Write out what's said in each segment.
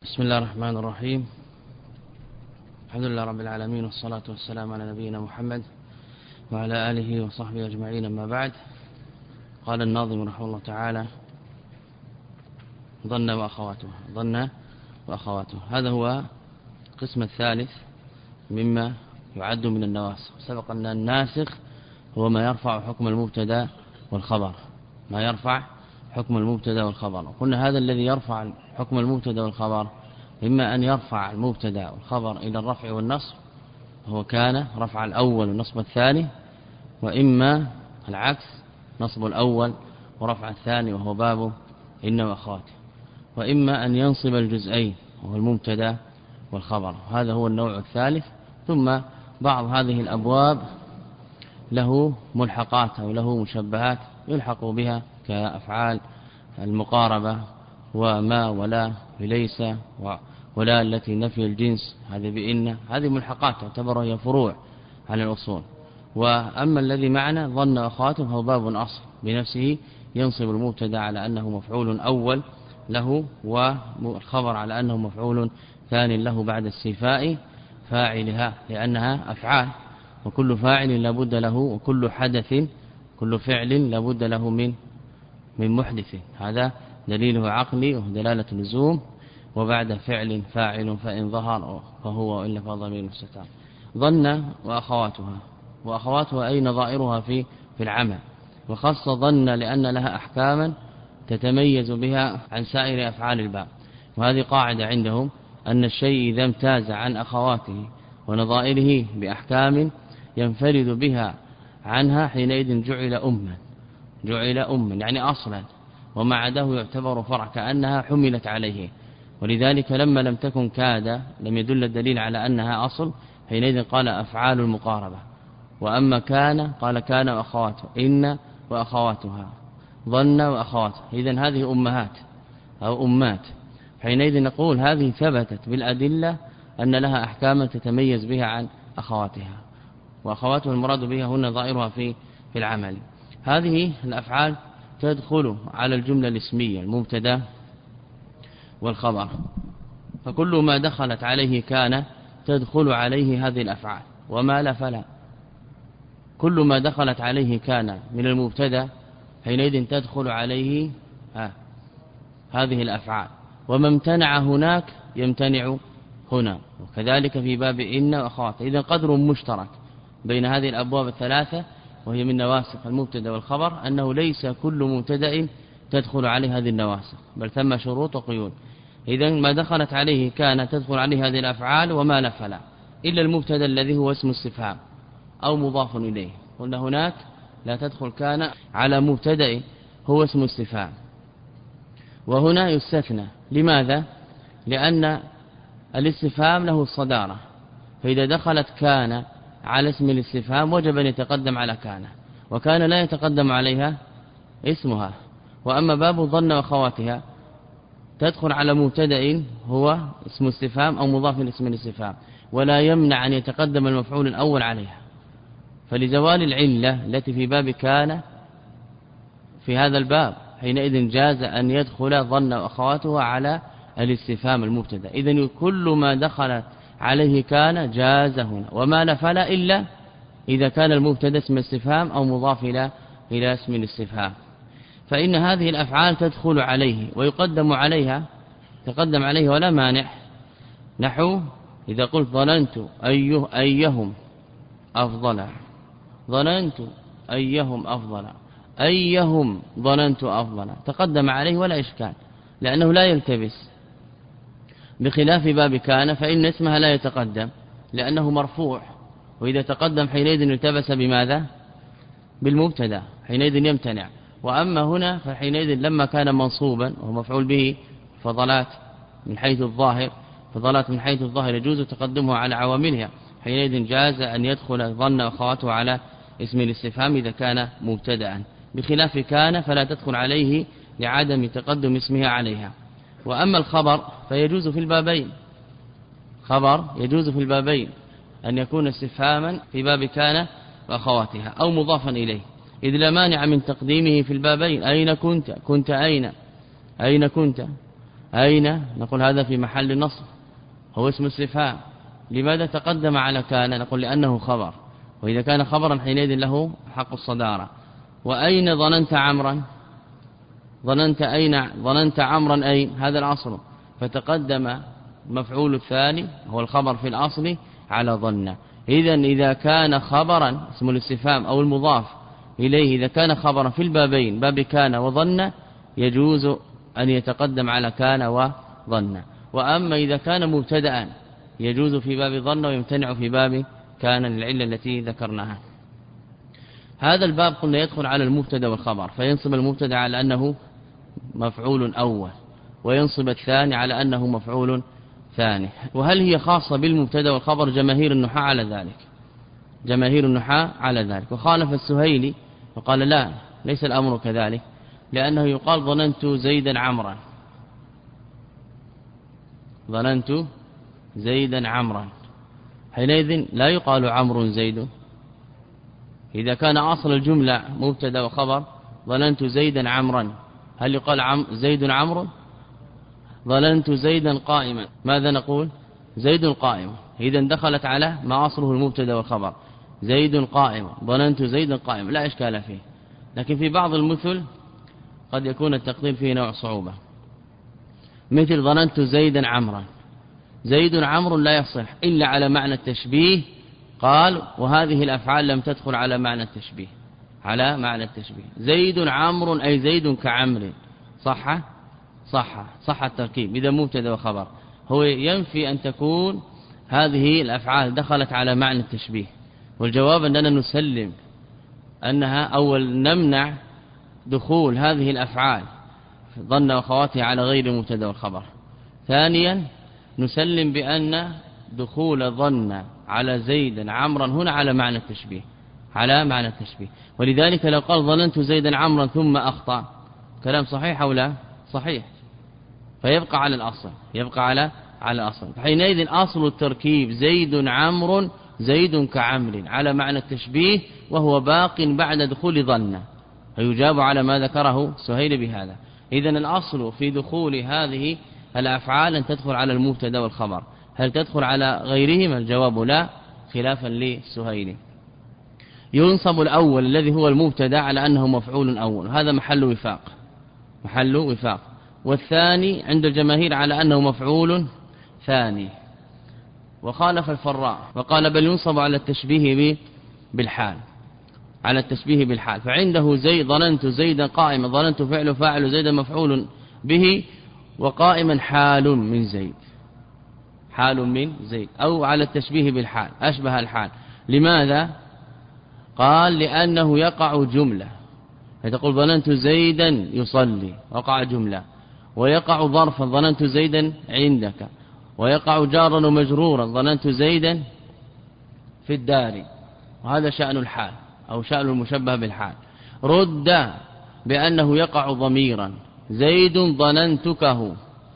بسم الله الرحمن الرحيم. الحمد لله رب العالمين، والصلاة والسلام على نبينا محمد وعلى آله وصحبه أجمعين. أما بعد، قال الناظم رحمه الله تعالى: ظن وأخواته. هذا هو القسم الثالث مما يعد من النواسخ. سبق أن الناسخ هو ما يرفع حكم المبتدا والخبر، وقلنا هذا الذي يرفع حكم المبتدا والخبر إما أن يرفع المبتدا والخبر إلى الرفع والنصب، وهو كان رفع الأول ونصب الثاني، وإما العكس، نصب الأول ورفع الثاني، وهو باب إن وأخواته، وإما أن ينصب الجزئين وهو المبتدا والخبر. هذا هو النوع الثالث. ثم بعض هذه الأبواب له ملحقات أو له مشبهات يلحق بها كأفعال المقاربة وما ولا بليس ولا التي نفي الجنس، هذه بإن، هذه ملحقات تعتبر هي فروع على الأصول. وأما الذي معنا ظن وأخواته هو باب أصل بنفسه، ينصب المبتدا على أنه مفعول أول له، والخبر على أنه مفعول ثاني له بعد استيفاء فاعلها، لأنها أفعال، وكل فاعل لابد له، وكل حدث كل فعل لابد له من محدث. هذا دليله عقلي ودلالة لزوم، وبعد فعل فاعل فإن ظهر فهو وإلا فضمير مستتر. ظن وأخواتها أي نظائرها في العمل، وخص ظن لأن لها أحكاما تتميز بها عن سائر أفعال الباب. وهذه قاعدة عندهم، أن الشيء إذا امتاز عن أخواته ونظائره بأحكام ينفرد بها عنها حينئذ جعل أما يعني أصلا، وما عداه يعتبر فرع، كأنها حملت عليه. ولذلك لما لم تكن كاد لم يدل الدليل على أنها أصل، حينئذ قال أفعال المقاربة. وأما كان قال كان وأخواته، إن وأخواتها، ظن وأخواته. إذن هذه أمهات أو أمات، حينئذ نقول هذه ثبتت بالأدلة أن لها أحكاما تتميز بها عن أخواتها، وأخواتها المراد بها هن ظائرها في العمل. هذه الأفعال تدخل على الجملة الاسمية المبتدا والخبر، فكل ما دخلت عليه كان تدخل عليه هذه الأفعال، وما لا فلا. كل ما دخلت عليه كان من المبتدا حينئذ تدخل عليه هذه الأفعال، وما امتنع هناك يمتنع هنا، وكذلك في باب إن وأخواته. إذن قدر مشترك بين هذه الأبواب الثلاثة، وهي من نواسخ المبتدا والخبر، أنه ليس كل مبتدا تدخل عليه هذه النواسخ، بل ثم شروط وقيود. إذن ما دخلت عليه كان تدخل عليه هذه الأفعال، وما لا فلا، إلا المبتدا الذي هو اسم استفهام أو مضاف إليه. قلنا هناك لا تدخل كان على مبتدا هو اسم استفهام، وهنا يستثنى. لماذا؟ لأن الاستفهام له الصدارة، فإذا دخلت كان على اسم الاستفهام وجب أن يتقدم على كان، وكان لا يتقدم عليها اسمها. وأما باب ظن وأخواتها تدخل على مبتدا هو اسم استفهام أو مضاف لاسم الاستفهام، ولا يمنع أن يتقدم المفعول الأول عليها، فلزوال العلة التي في باب كان في هذا الباب حينئذ جاز أن يدخل ظن وأخواتها على الاستفهام المبتدا. إذن كل ما دخل عليه كان جاز هنا، وما لا فلا، إلا إذا كان المبتدا اسم استفهام أو مضاف إلى اسم الاستفهام، فإن هذه الأفعال تدخل عليه ويقدم عليها، تقدم عليه ولا مانع. نحو إذا قلت ظننت أيهم أفضل، ظننت أيهم أفضل، أيهم ظننت أفضل، تقدم عليه ولا إشكال، لأنه لا يلتبس، بخلاف باب كان فإن اسمها لا يتقدم لأنه مرفوع، وإذا تقدم حينئذ التبس بماذا؟ بالمبتدا، حينئذ يمتنع. وأما هنا فحينئذ لما كان منصوبا وهو مفعول به فضلات من حيث الظاهر يجوز تقدمه على عواملها، حينئذ جاز أن يدخل ظن أخواته على اسم الاستفهام إذا كان مبتدأ، بخلاف كان فلا تدخل عليه لعدم تقدم اسمها عليها. وأما الخبر فيجوز في البابين، أن يكون استفهاما في باب كان وأخواتها أو مضافا إليه، إذ لا مانع من تقديمه في البابين. أين كنت أين كنت، أين؟ نقول هذا في محل نصب، هو اسم استفهام. لماذا تقدم على كان؟ نقول لأنه خبر، وإذا كان خبرا حينئذ له حق الصدارة. وأين ظننت عمرا؟ ظننت أين؟ ظننت عمرا أين؟ هذا الأصل، فتقدم مفعول الثاني هو الخبر في الأصل على ظن. إذا كان خبرا اسم الاستفهام أو المضاف إليه إذا كان خبرا في البابين باب كان وظن يجوز أن يتقدم على كان وظن. وأما إذا كان مبتدأ يجوز في باب ظن ويمتنع في باب كان للعلة التي ذكرناها. هذا الباب قلنا يدخل على المبتدا والخبر، فينصب المبتدا على أنه مفعول أول، وينصب الثاني على أنه مفعول ثاني. وهل هي خاصة بالمبتدا والخبر؟ جماهير النحاة على ذلك، جماهير النحاة على ذلك. وخالف السهيلي وقال لا، ليس الأمر كذلك، لأنه يقال ظننت زيدا عمرا، ظننت زيدا عمرا، حينئذ لا يقال عمرو زيد. إذا كان أصل الجملة مبتدا وخبر ظننت زيدا عمرا، هل يقال زيد عمرو؟ ظننت زيدا قائما، ماذا نقول؟ زيد قائم. إذا دخلت على ما أصله المبتدا والخبر، زيد قائم، ظننت زيدا قائم، لا إشكال فيه. لكن في بعض المثل قد يكون التقدير فيه نوع صعوبة، مثل ظننت زيدا عمرا، زيد عمرو لا يصح إلا على معنى التشبيه. قال وهذه الأفعال لم تدخل على معنى التشبيه، على معنى التشبيه. زيد عمرو أي زيد كعمر، صح التركيب. إذا مبتدا وخبر هو ينفي أن تكون هذه الأفعال دخلت على معنى التشبيه. والجواب أننا نسلم أنها أول نمنع دخول هذه الأفعال ظن وخواتها على غير المبتدا والخبر. ثانيا نسلم بأن دخول ظن على زيد عمرا هنا على معنى التشبيه، على معنى التشبيه. ولذلك لو قال ظننت زيدا عمرا ثم أخطأ، كلام صحيح أو لا؟ صحيح، فيبقى على الأصل، يبقى على الأصل. حينئذ أصل التركيب زيد عمرو زيد كعمر على معنى التشبيه، وهو باق بعد دخول ظن، فيجاب على ما ذكره سهيل بهذا. إذن الأصل في دخول هذه الأفعال أن تدخل على المبتدا والخبر. هل تدخل على غيرهما؟ الجواب لا، خلافا للسهيلي. ينصب الأول الذي هو المبتدا على أنه مفعول أول، هذا محل وفاق. والثاني عند الجماهير على أنه مفعول ثاني. وخالف الفراء وقال بل ينصب على التشبيه بالحال، على التشبيه بالحال. فعنده زيد ظننت زيدا قائما، ظننت فعل فاعل زيدا مفعول به، وقائما حال من زيد، حال من زيد، أو على التشبيه بالحال أشبه الحال. لماذا؟ قال لأنه يقع جملة، فتقول ظننت زيدا يصلي، وقع جملة. ويقع ظرفا ظننت زيدا عندك، ويقع جارا ومجرورا ظننت زيدا في الدار. وهذا شأن الحال أو شأن المشبه بالحال. رد بأنه يقع ضميرا، زيد ظننتكه،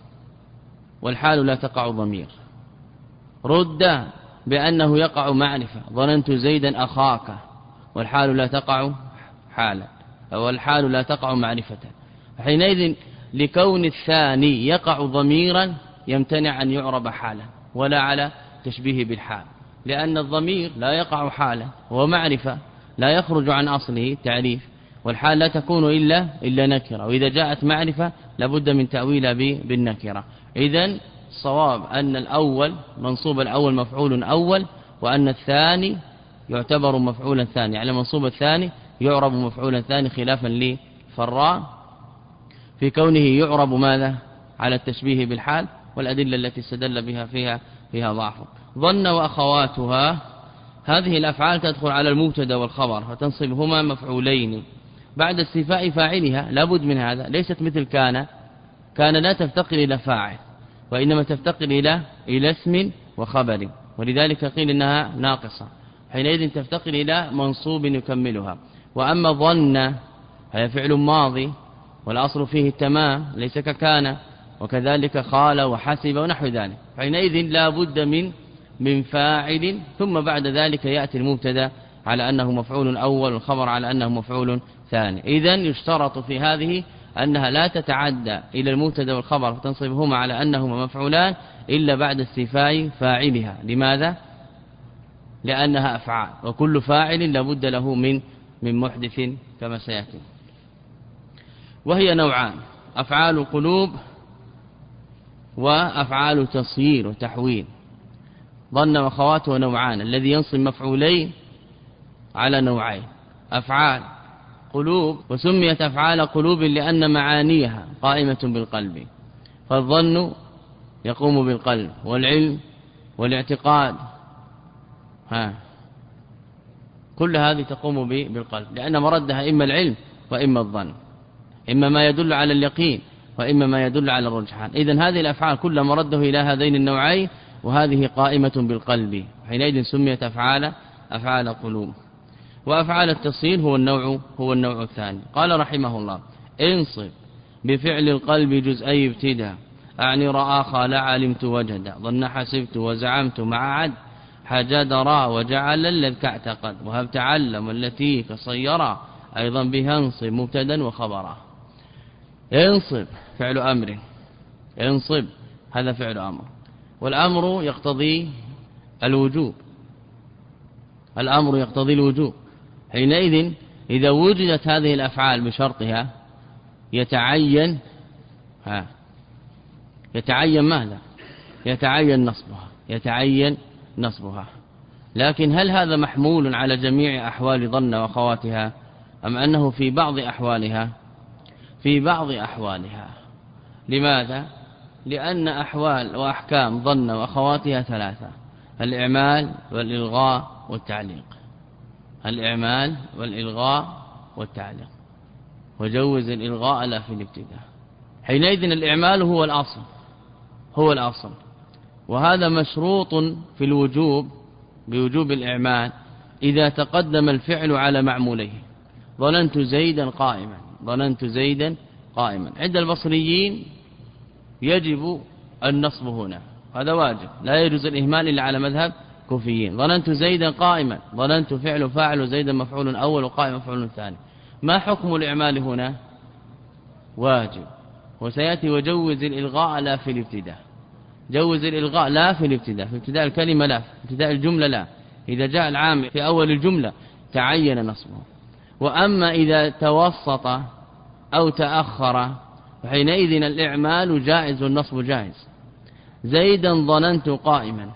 والحال لا تقع ضمير. رد بأنه يقع معرفة، ظننت زيدا أخاك، والحال لا تقع حالا، أو الحال لا تقع معرفة. حينئذ لكون الثاني يقع ضميرا يمتنع أن يعرب حالا ولا على تشبيه بالحال، لأن الضمير لا يقع حالا، ومعرفة لا يخرج عن أصله تعريف، والحال لا تكون إلا نكرة، وإذا جاءت معرفة لابد من تأويلها بالنكرة. إذن الصواب أن الأول منصوب الأول مفعول أول، وأن الثاني يعتبر مفعولا ثاني، على منصوب الثاني يعرب مفعولا ثاني، خلافا لفراء في كونه يعرب ماذا؟ على التشبيه بالحال، والأدلة التي استدل بها فيها ضعف. ظن وأخواتها هذه الأفعال تدخل على المبتدا والخبر، فتنصبهما مفعولين بعد استيفاء فاعلها، لابد من هذا. ليست مثل كان لا تفتقر إلى فاعل، وإنما تفتقر إلى اسم وخبر، ولذلك قيل إنها ناقصة، حينئذ تفتقر إلى منصوب يكملها. وأما ظن هي فعل ماضي، والأصل فيه التمام ليس ككان، وكذلك خال وحسب ونحو ذلك، حينئذ لا بد من فاعل، ثم بعد ذلك يأتي المبتدا على أنه مفعول أول، والخبر على أنه مفعول ثاني. إذن يشترط في هذه أنها لا تتعدى إلى المبتدا والخبر فتنصبهما على أنهما مفعولان إلا بعد استيفاء فاعلها. لماذا؟ لأنها أفعال، وكل فاعل لابد له من محدث كما سيأتي. وهي نوعان: أفعال قلوب وأفعال تصيير وتحويل. ظن وخواته نوعان: الذي ينصب مفعولين على نوعين، أفعال قلوب، وسميت أفعال قلوب لأن معانيها قائمة بالقلب، فالظن يقوم بالقلب، والعلم والاعتقاد كل هذه تقوم بالقلب، لأن مردها إما العلم وإما الظن، إما ما يدل على اليقين وإما ما يدل على الرجحان. إذن هذه الأفعال كل مرده إلى هذين النوعين، وهذه قائمة بالقلب، حينئذ سميت أفعال قلوب. وأفعال التصير هو النوع الثاني. قال رحمه الله: انصب بفعل القلب جزئي ابتداء، أعني رأى خال علمت وجد، ظن حسبت وزعمت مع عد، حجد را وجعل الذي اعتقد، وهب تعلم التي كصيرا، أيضا بها انصب مبتدا وخبرا. انصب فعل أمر، انصب هذا فعل أمر، والأمر يقتضي الوجوب، الأمر يقتضي الوجوب. حينئذ إذا وجدت هذه الأفعال بشرطها يتعين ماذا؟ يتعين نصبها. لكن هل هذا محمول على جميع أحوال ظن وأخواتها، أم أنه في بعض أحوالها؟ في بعض أحوالها. لماذا؟ لأن أحوال وأحكام ظن وأخواتها ثلاثة: الإعمال والإلغاء والتعليق. الإعمال والإلغاء والتعليق، وجوز الإلغاء لا في الابتداء. حينئذ الإعمال هو الأصل، وهذا مشروط في الوجوب بوجوب الإعمال إذا تقدم الفعل على معموليه. ظننت زيدا قائما، عند البصريين يجب النصب هنا، هذا واجب، لا يجوز الإهمال إلا على مذهب كوفيين. ظننت زيدا قائما، ظننت فعل فاعل وزيدا مفعول أول وقائم مفعول ثاني. ما حكم الإعمال هنا؟ واجب. وسيأتي وجوز الإلغاء لا في الابتداء. جوز الإلغاء لا في الابتداء، في ابتداء الكلمة لا، في ابتداء الجملة لا. إذا جاء العامل في أول الجملة تعين نصبه. وأما إذا توسط أو تأخر فحينئذ الإعمال جائز والنصب جائز. زيدا ظننت قائما،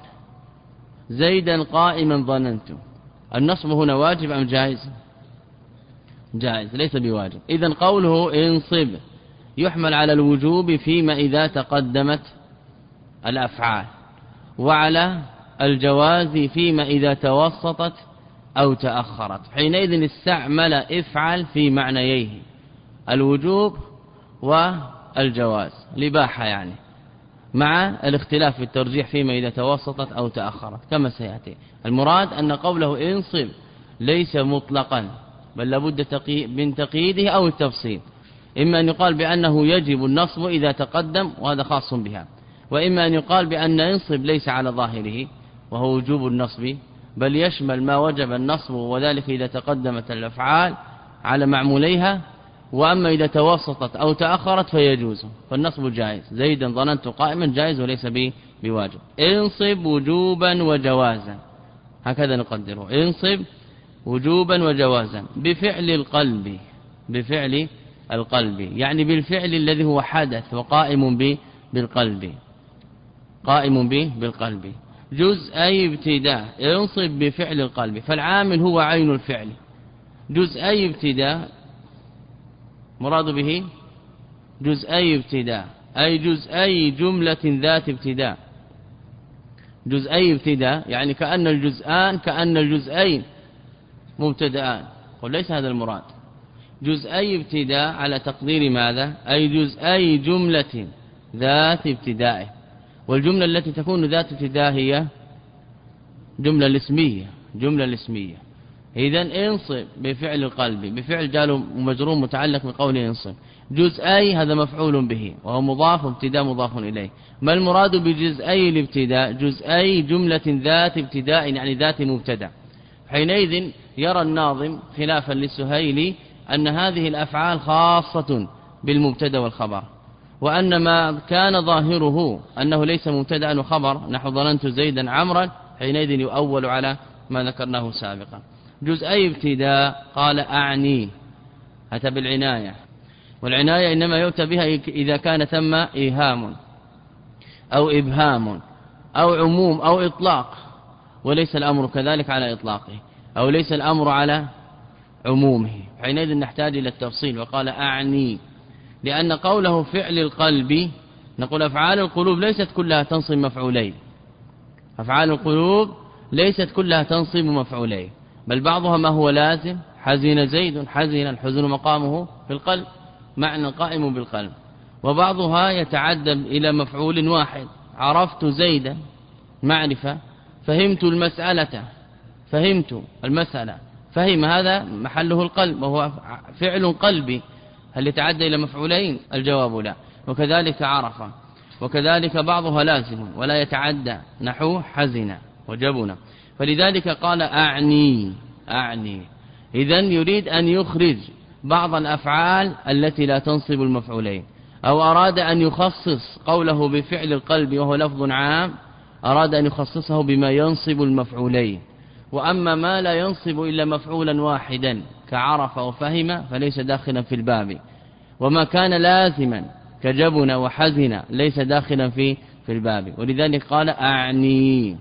زيدا قائما ظننت، النصب هنا واجب أم جائز؟ جائز، ليس بواجب. إذن قوله انصب يحمل على الوجوب فيما إذا تقدمت الأفعال، وعلى الجواز فيما إذا توسطت أو تأخرت. حينئذ استعمل افعل في معنييه: الوجوب والجواز، الإباحة يعني، مع الاختلاف في الترجيح فيما إذا توسطت أو تأخرت كما سيأتي. المراد أن قوله انصب ليس مطلقا، بل لابد من تقييده أو التفصيل. إما أن يقال بأنه يجب النصب إذا تقدم وهذا خاص بها، وإما أن يقال بأن انصب ليس على ظاهره وهو وجوب النصب، بل يشمل ما وجب النصب، وذلك إذا تقدمت الأفعال على معموليها، وأما إذا توسطت أو تأخرت فيجوز، فالنصب جائز. زيدا ظننت قائما جائز وليس بواجب. انصب وجوبا وجوازا، هكذا نقدره: انصب وجوبا وجوازا بفعل القلب، بفعل القلب يعني بالفعل الذي هو حدث وقائم بالقلب، قائم بالقلب. جزئي ابتداء، انصب بفعل القلب، فالعامل هو عين الفعل. جزئي ابتداء مراد به جزئي ابتداء، أي جزئي جملة ذات ابتداء. جزئي ابتداء يعني كأن الجزئين مبتدآن، وليس هذا المراد. جزئي ابتداء على تقدير ماذا؟ أي جزئي جملة ذات ابتداء، والجملة التي تكون ذات ابتداء هي جملة الاسمية. إذن انصب بفعل القلب، بفعل جار ومجرور متعلق بقول انصب. جزئي هذا مفعول به وهو مضاف، ابتداء مضاف إليه. ما المراد بجزئي الابتداء؟ جزئي جملة ذات ابتداء يعني ذات مبتدا. حينئذ يرى الناظم خلافا للسهيلي أن هذه الأفعال خاصة بالمبتدا والخبر، وأن ما كان ظاهره أنه ليس مبتدا وخبر نحو ظننت زيدا عمرا حينئذ يؤول على ما ذكرناه سابقا. جزئي ابتداء قال أعني، أتى بالعناية، والعناية إنما يؤتى بها إذا كان ثم إيهام أو إبهام أو عموم أو إطلاق، وليس الأمر كذلك على إطلاقه، أو ليس الأمر على عمومه، حينئذ نحتاج إلى التفصيل. وقال أعني، لأن قوله فعل القلب، نقول أفعال القلوب ليست كلها تنصب مفعولين، أفعال القلوب ليست كلها تنصب مفعولين، بل بعضها ما هو لازم، حزن زيد حزن، الحزن مقامه في القلب، معنى قائم بالقلب، وبعضها يتعدى إلى مفعول واحد، عرفت زيدا معرفة، فهمت المسألة، فهمت المسألة، فهم هذا محله القلب وهو فعل قلبي، هل يتعدى إلى مفعولين؟ الجواب لا. وكذلك عرف، وكذلك بعضها لازم ولا يتعدى نحو حزن وجبن، فلذلك قال أعني. إذن يريد أن يخرج بعض الأفعال التي لا تنصب المفعولين، أو أراد أن يخصص قوله بفعل القلب وهو لفظ عام، أراد أن يخصصه بما ينصب المفعولين، وأما ما لا ينصب إلا مفعولا واحدا كعرف وفهم فليس داخلا في الباب، وما كان لازما كجبن وحزن ليس داخلا في الباب، ولذلك قال أعني.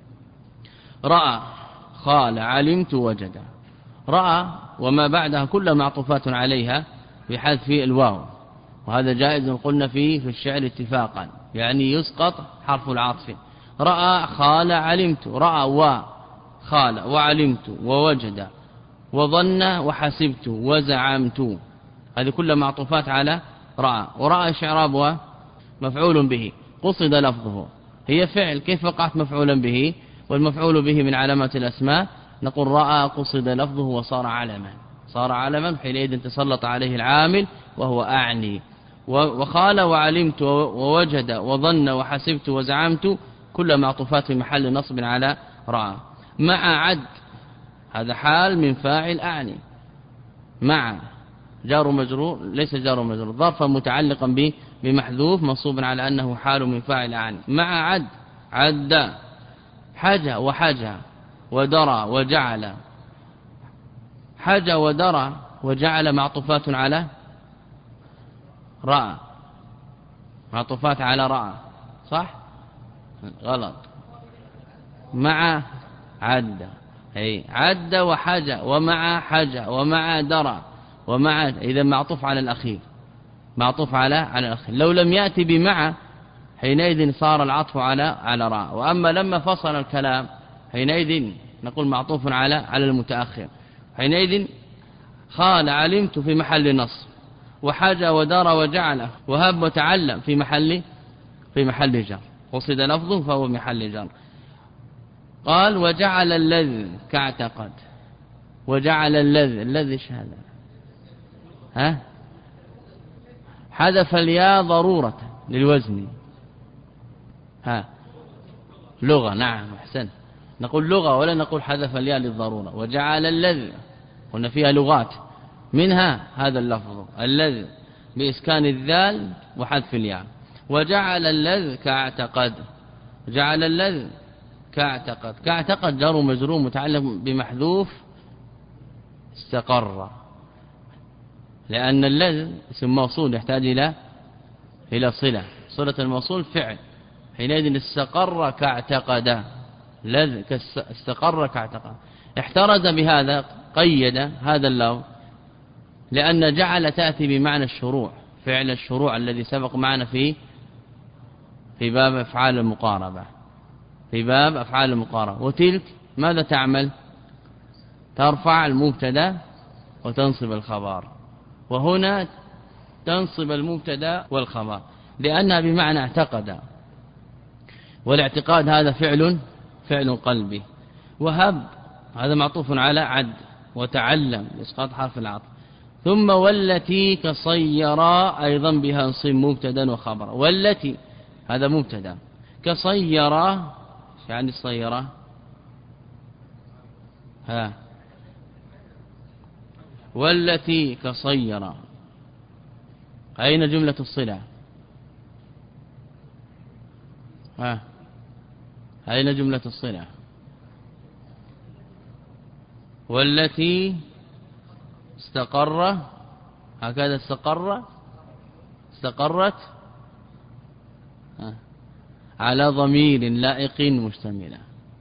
رأى، خال، علمت، وجد. رأى وما بعدها كل معطوفات عليها بحذف الواو، وهذا جائز قلنا فيه في الشعر اتفاقا، يعني يسقط حرف العطف. رأى، خال، علمت، رأى وخال وعلمت ووجد وظن وحسبت وزعمت، هذه كل معطوفات على رأى. ورأى شعرابها مفعول به قصد لفظه، هي فعل، كيف وقعت مفعولا به والمفعول به من علامات الأسماء؟ نقول رأى قصد لفظه وصار علما، صار علما حينئذ تسلط عليه العامل وهو أعني. وخال وعلمت ووجد وظن وحسبت وزعمت كل معطوفات في محل نصب على رأى. مع عد، هذا حال من فاعل أعني، مع جار مجرور، ليس جار مجرور، ظرفا متعلقا بمحذوف منصوب على أنه حال من فاعل أعني. مع عد، عد، حجى وحجى ودرى وجعل، حجى ودرى وجعل معطوفات على رأى، معطوفات على رأى، صح؟ غلط، مع عد، أي عد وحجى ومع حجى ومع درى ومع، إذا معطوف على الأخير، معطوف على الأخير. لو لم يأتي بمع حينئذ صار العطف على راء، وأما لما فصل الكلام حينئذ نقول معطوف على المتأخر. حينئذ خال علمت في محل نصب، وحاجى ودار وجعل وهب وتعلم في محل جر، قصد لفظه فهو محل جر. قال وجعل الذي كاعتقد، وجعل الذي ايش هذا؟ حذف الياء ضرورة للوزن، لغة، نعم احسن، نقول لغة ولا نقول حذف الياء للضرورة. وجعل الذي قلنا فيها لغات، منها هذا اللفظ الذي بإسكان الذال وحذف الياء. وجعل الذي كاعتقد، جعل الذي كاعتقد، كاعتقد جار مجرور متعلق بمحذوف استقر، لأن الذي اسم موصول يحتاج إلى صلة الموصول فعل، حينئذ استقر كاعتقد، الذي استقر كاعتقد. احترز بهذا، قيد هذا اللفظ، لأن جعل تأتي بمعنى الشروع، فعل الشروع الذي سبق معنا في باب أفعال المقاربة، في باب أفعال المقاربة. وتلك ماذا تعمل؟ ترفع المبتدا وتنصب الخبر، وهنا تنصب المبتدا والخبر لأنها بمعنى اعتقد، والاعتقاد هذا فعل قلبي. وهب هذا معطوف على عد، وتعلم لإسقاط حرف العطف. ثم والتي كصيرا أيضا بها انصب مبتدا وخبر. والتي هذا مبتدا، كصيرا يعني الصيرة والتي كصيرا أين جملة الصلة؟ أين جملة الصلة؟ والتي استقر، هكذا استقرت على ضمير لائق مشتملة.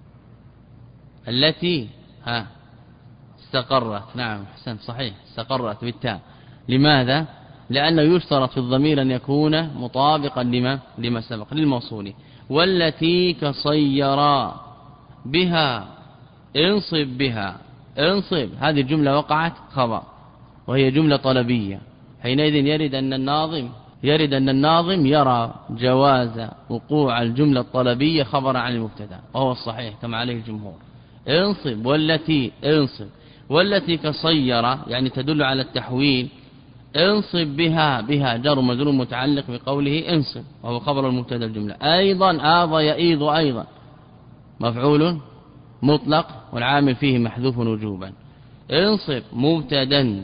التي استقرت، نعم أحسنت صحيح، استقرت بالتاء. لماذا؟ لأنه يشترط في الضمير أن يكون مطابقا لما سبق للموصول. والتي كصيرا بها، انصب بها، انصب، هذه الجملة وقعت خبر وهي جملة طلبية. حينئذ يرد أن الناظم يرى جواز وقوع الجملة الطلبية خبر عن المبتدا، وهو الصحيح كما عليه الجمهور. انصب والتي، انصب والتي كصيرا يعني تدل على التحويل. انصب بها، بها جر مجرور متعلق بقوله انصب وهو خبر المبتدا الجملة. أيضا آض يئيض أيضا مفعول مطلق والعامل فيه محذوف وجوبا. انصب مبتدا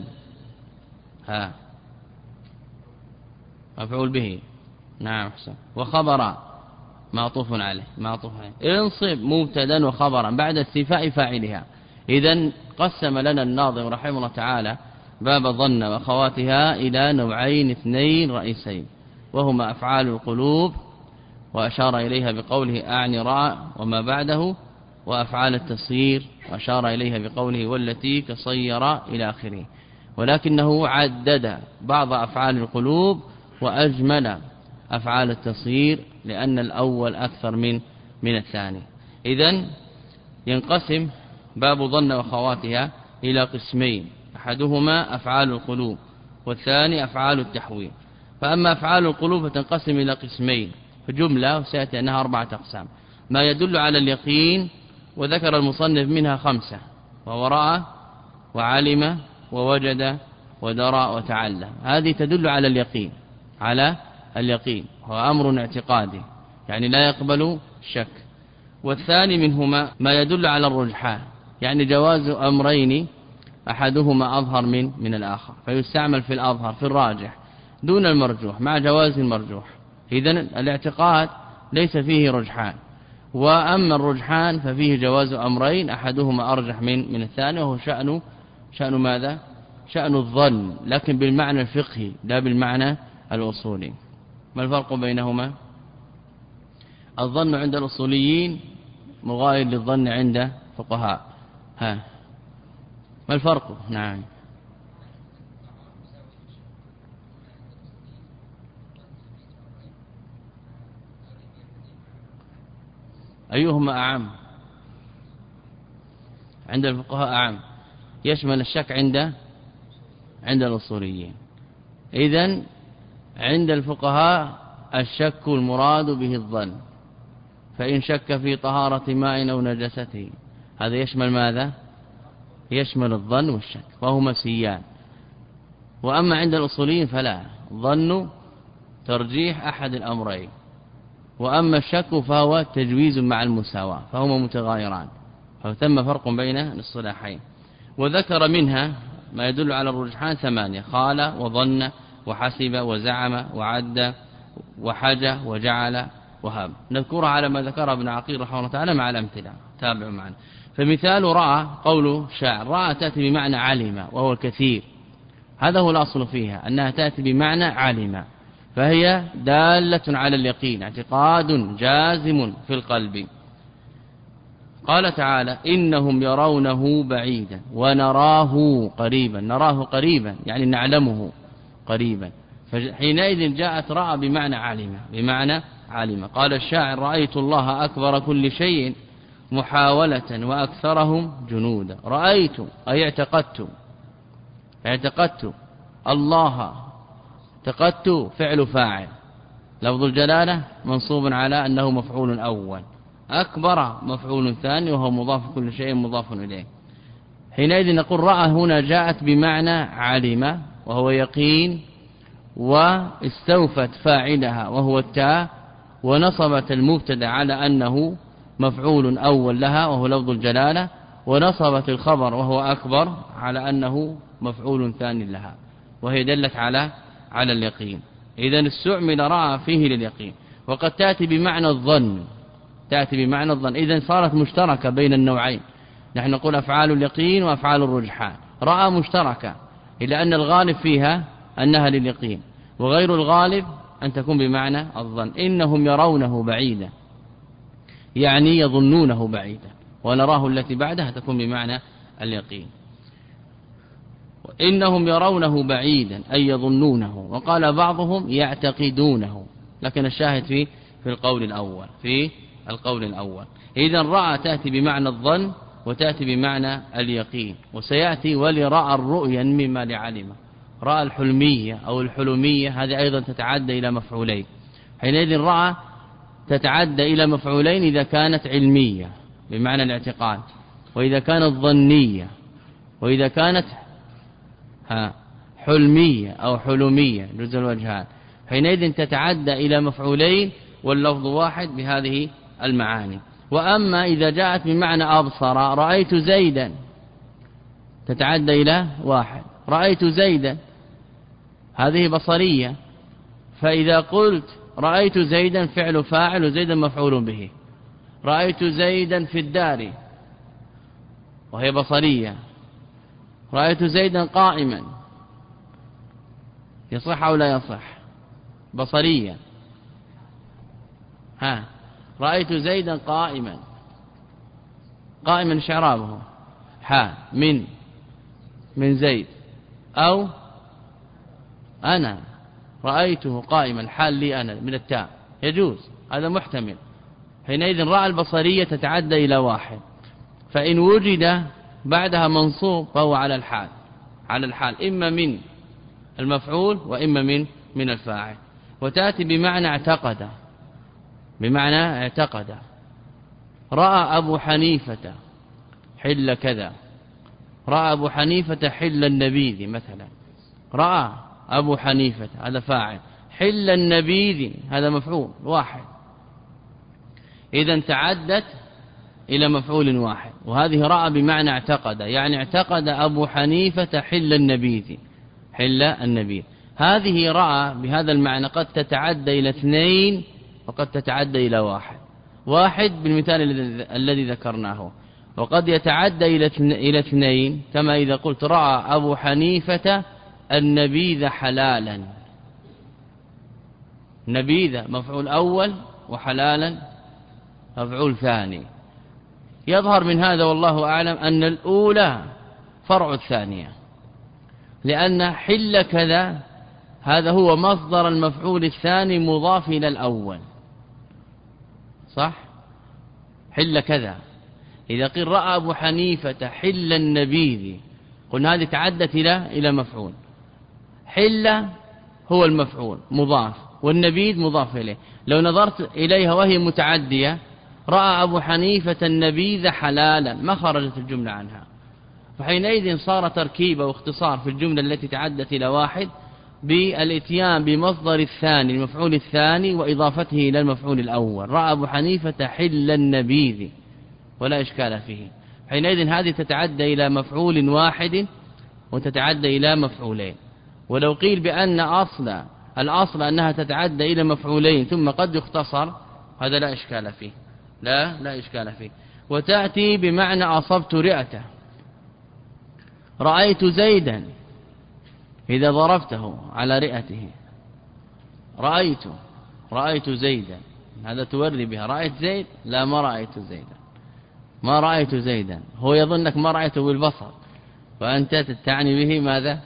مفعول به، نعم حسن، وخبر معطوف عليه، انصب مبتدا وخبرا بعد استيفاء فاعلها. إذن قسم لنا الناظم رحمه الله تعالى باب الظن وأخواتها إلى نوعين اثنين رئيسين، وهما أفعال القلوب وأشار إليها بقوله أعني راء وما بعده، وأفعال التصير وأشار إليها بقوله والتي كصير إلى آخره. ولكنه عدد بعض أفعال القلوب وأجمل أفعال التصير لأن الأول أكثر من الثاني. إذن ينقسم باب ظن وخواتها إلى قسمين، أحدهما أفعال القلوب والثاني أفعال التحويل. فأما أفعال القلوب فتنقسم إلى قسمين في جملة، وسيأتي أنها 4 أقسام. ما يدل على اليقين، وذكر المصنف منها 5، وهو رأى وعلم ووجد ودرى وتعلم. هذه تدل على اليقين، هو أمر اعتقادي يعني لا يقبل الشك. والثاني منهما ما يدل على الرجحان، يعني جواز أمرين أحدهما أظهر من الآخر، فيستعمل في الأظهر في الراجح دون المرجوح مع جواز المرجوح. إذن الاعتقاد ليس فيه رجحان، وأما الرجحان ففيه جواز أمرين أحدهما أرجح من الثاني، وهو شأن ماذا؟ شأن الظن، لكن بالمعنى الفقهي لا بالمعنى الأصولي. ما الفرق بينهما؟ الظن عند الأصوليين مغاير للظن عند فقهاء. ما الفرق؟ نعم أيهما أعم؟ عند الفقهاء أعم، يشمل الشك عند الأصوليين. إذن عند الفقهاء الشك المراد به الظن، فإن شك في طهارة ماء أو نجسته هذا يشمل ماذا؟ يشمل الظن والشك، وهما سيان. وأما عند الأصوليين فلا، ظن ترجيح أحد الأمرين، وأما الشك فهو تجويز مع المساواة، فهما متغايران، فثم فرق بين الصلاحين. وذكر منها ما يدل على الرجحان 8: قال وظن وحسب وزعم وعد وحج وجعل وهاب. نذكرها على ما ذكر ابن عقيل رحمه الله تعالى مع الأمثلة، تابعوا معنا. فمثال رأى قول شاعر، رأى تأتي بمعنى علم وهو الكثير، هذا هو الأصل فيها أنها تأتي بمعنى علم، فهي دالة على اليقين، اعتقاد جازم في القلب. قال تعالى إنهم يرونه بعيدا ونراه قريبا، نراه قريبا يعني نعلمه قريبا، فحينئذ جاءت رأى بمعنى علم. قال الشاعر رأيت الله أكبر كل شيء محاولة وأكثرهم جنودا. رأيت أي اعتقدت الله، اعتقدت فعل فاعل، لفظ الجلالة منصوب على أنه مفعول أول، أكبر مفعول ثاني وهو مضاف كل شيء مضاف إليه. حينئذ نقول رأى هنا جاءت بمعنى علم وهو يقين، واستوفت فاعلها وهو التاء، ونصبت المبتدا على أنه مفعول أول لها وهو لفظ الجلالة، ونصبت الخبر وهو أكبر على أنه مفعول ثاني لها، وهي دلت على اليقين. إذن استعمل رأى فيه لليقين. وقد تأتي بمعنى الظن، إذن صارت مشتركة بين النوعين. نحن نقول أفعال اليقين وأفعال الرجحان. رأى مشتركة إلا أن الغالب فيها أنها لليقين، وغير الغالب أن تكون بمعنى الظن. إنهم يرونه بعيدا، يعني يظنونه بعيدا، ونراه التي بعدها تكون بمعنى اليقين. إنهم يرونه بعيدا أي يظنونه، وقال بعضهم يعتقدونه، لكن الشاهد في القول الأول. إذن رأى تأتي بمعنى الظن وتأتي بمعنى اليقين. وسيأتي ولرأى الرؤيا مما لعلم. رأى الحلمية أو الحلمية هذه أيضا تتعدى إلى مفعولين. حينئذ رأى تتعدى إلى مفعولين إذا كانت علمية بمعنى الاعتقاد، وإذا كانت ظنية، وإذا كانت حلمية أو حلمية جزء الوجهان، حينئذ تتعدى إلى مفعولين واللفظ واحد بهذه المعاني. وأما إذا جاءت بمعنى أبصر، رأيت زيدا، تتعدى إلى واحد. رأيت زيدا هذه بصرية، فإذا قلت رأيت زيدا فعل فاعل وزيدا مفعول به. رأيت زيدا في الدار وهي بصرية. رأيت زيدا قائما، يصح أو لا يصح؟ بصرية. رأيت زيدا قائما، قائما شعرابه من زيد، أو أنا رأيته قائما حال لي أنا من التاء، يجوز، هذا محتمل. حينئذ رأى البصرية تتعدى إلى واحد، فإن وجد بعدها منصوب فهو على الحال إما من المفعول وإما من الفاعل. وتأتي بمعنى اعتقد. رأى أبو حنيفة حل كذا، رأى أبو حنيفة حل النبيذ مثلا. رأى أبو حنيفة هذا فاعل، حل النبيذ هذا مفعول واحد. إذن تعدت إلى مفعول واحد. وهذه رأى بمعنى اعتقد، يعني اعتقد أبو حنيفة حل النبيذ. هذه رأى بهذا المعنى قد تتعدى إلى اثنين وقد تتعدى إلى واحد بالمثال الذي ذكرناه، وقد يتعدى إلى اثنين، كما إذا قلت رأى أبو حنيفة النبيذ حلالا. نبيذ مفعول أول وحلالا مفعول ثاني. يظهر من هذا والله أعلم أن الأولى فرع الثانية، لأن حل كذا هذا هو مصدر المفعول الثاني مضاف إلى الأول، صح؟ حل كذا. إذا قيل رأى أبو حنيفة حل النبيذ، قلنا هذه تعدت إلى مفعول. حل هو المفعول مضاف، والنبيذ مضاف إليه. لو نظرت إليها وهي متعدية، رأى أبو حنيفة النبيذ حلالا، ما خرجت الجملة عنها. فحينئذ صار تركيب واختصار في الجملة التي تعدت إلى واحد بالاتيان بمصدر الثاني المفعول الثاني وإضافته إلى المفعول الأول. رأى أبو حنيفة حل النبيذ ولا إشكال فيه. حينئذ هذه تتعدى إلى مفعول واحد وتتعدى إلى مفعولين. ولو قيل بأن الأصل أنها تتعدى إلى مفعولين ثم قد يختصر، هذا لا إشكال فيه، لا إشكال فيه. وتأتي بمعنى أصبت رئته. رأيت زيدا إذا ضربته على رئته، رأيت زيدا، هذا توري بها. رأيت زيد؟ لا، ما رأيت زيدا. هو يظنك ما رأيته بالبصر، وأنت تعني به ماذا؟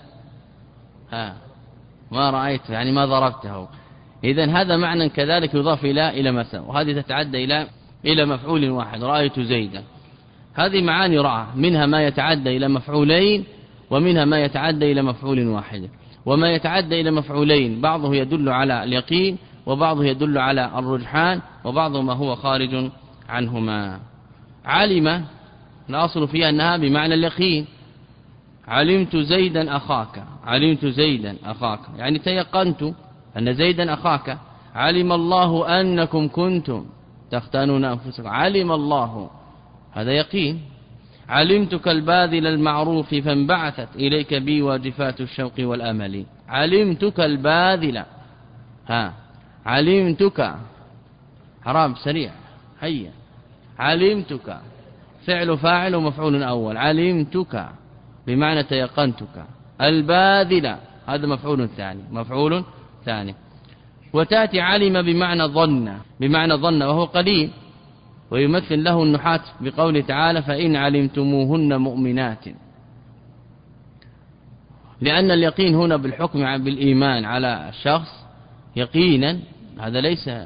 ما رأيته يعني ما ضربته. إذن هذا معنى كذلك يضاف إلى مساء، وهذه تتعدى إلى مفعول واحد. رأيت زيدا. هذه معاني رأى، منها ما يتعدى إلى مفعولين ومنها ما يتعدى إلى مفعول واحد. وما يتعدى إلى مفعولين بعضه يدل على اليقين وبعضه يدل على الرجحان وبعضه ما هو خارج عنهما. علم الأصل فيها أنها بمعنى اليقين. علمت زيدا أخاك يعني تيقنت أن زيدا أخاك. علم الله أنكم كنتم تختانون أنفسكم. علم الله، هذا يقين. علمتك الباذل المعروف فانبعثت إليك بي واجفات الشوق والأمل. علمتك الباذل، علمتك حرام سريع، هيا. علمتك فعل فاعل ومفعول أول، علمتك بمعنى تيقنتك. الباذل هذا مفعول ثاني. وتأتي علم بمعنى ظن وهو قليل، ويمثل له النحاة بقوله تعالى فإن علمتموهن مؤمنات، لأن اليقين هنا بالحكم بالإيمان على الشخص يقينا هذا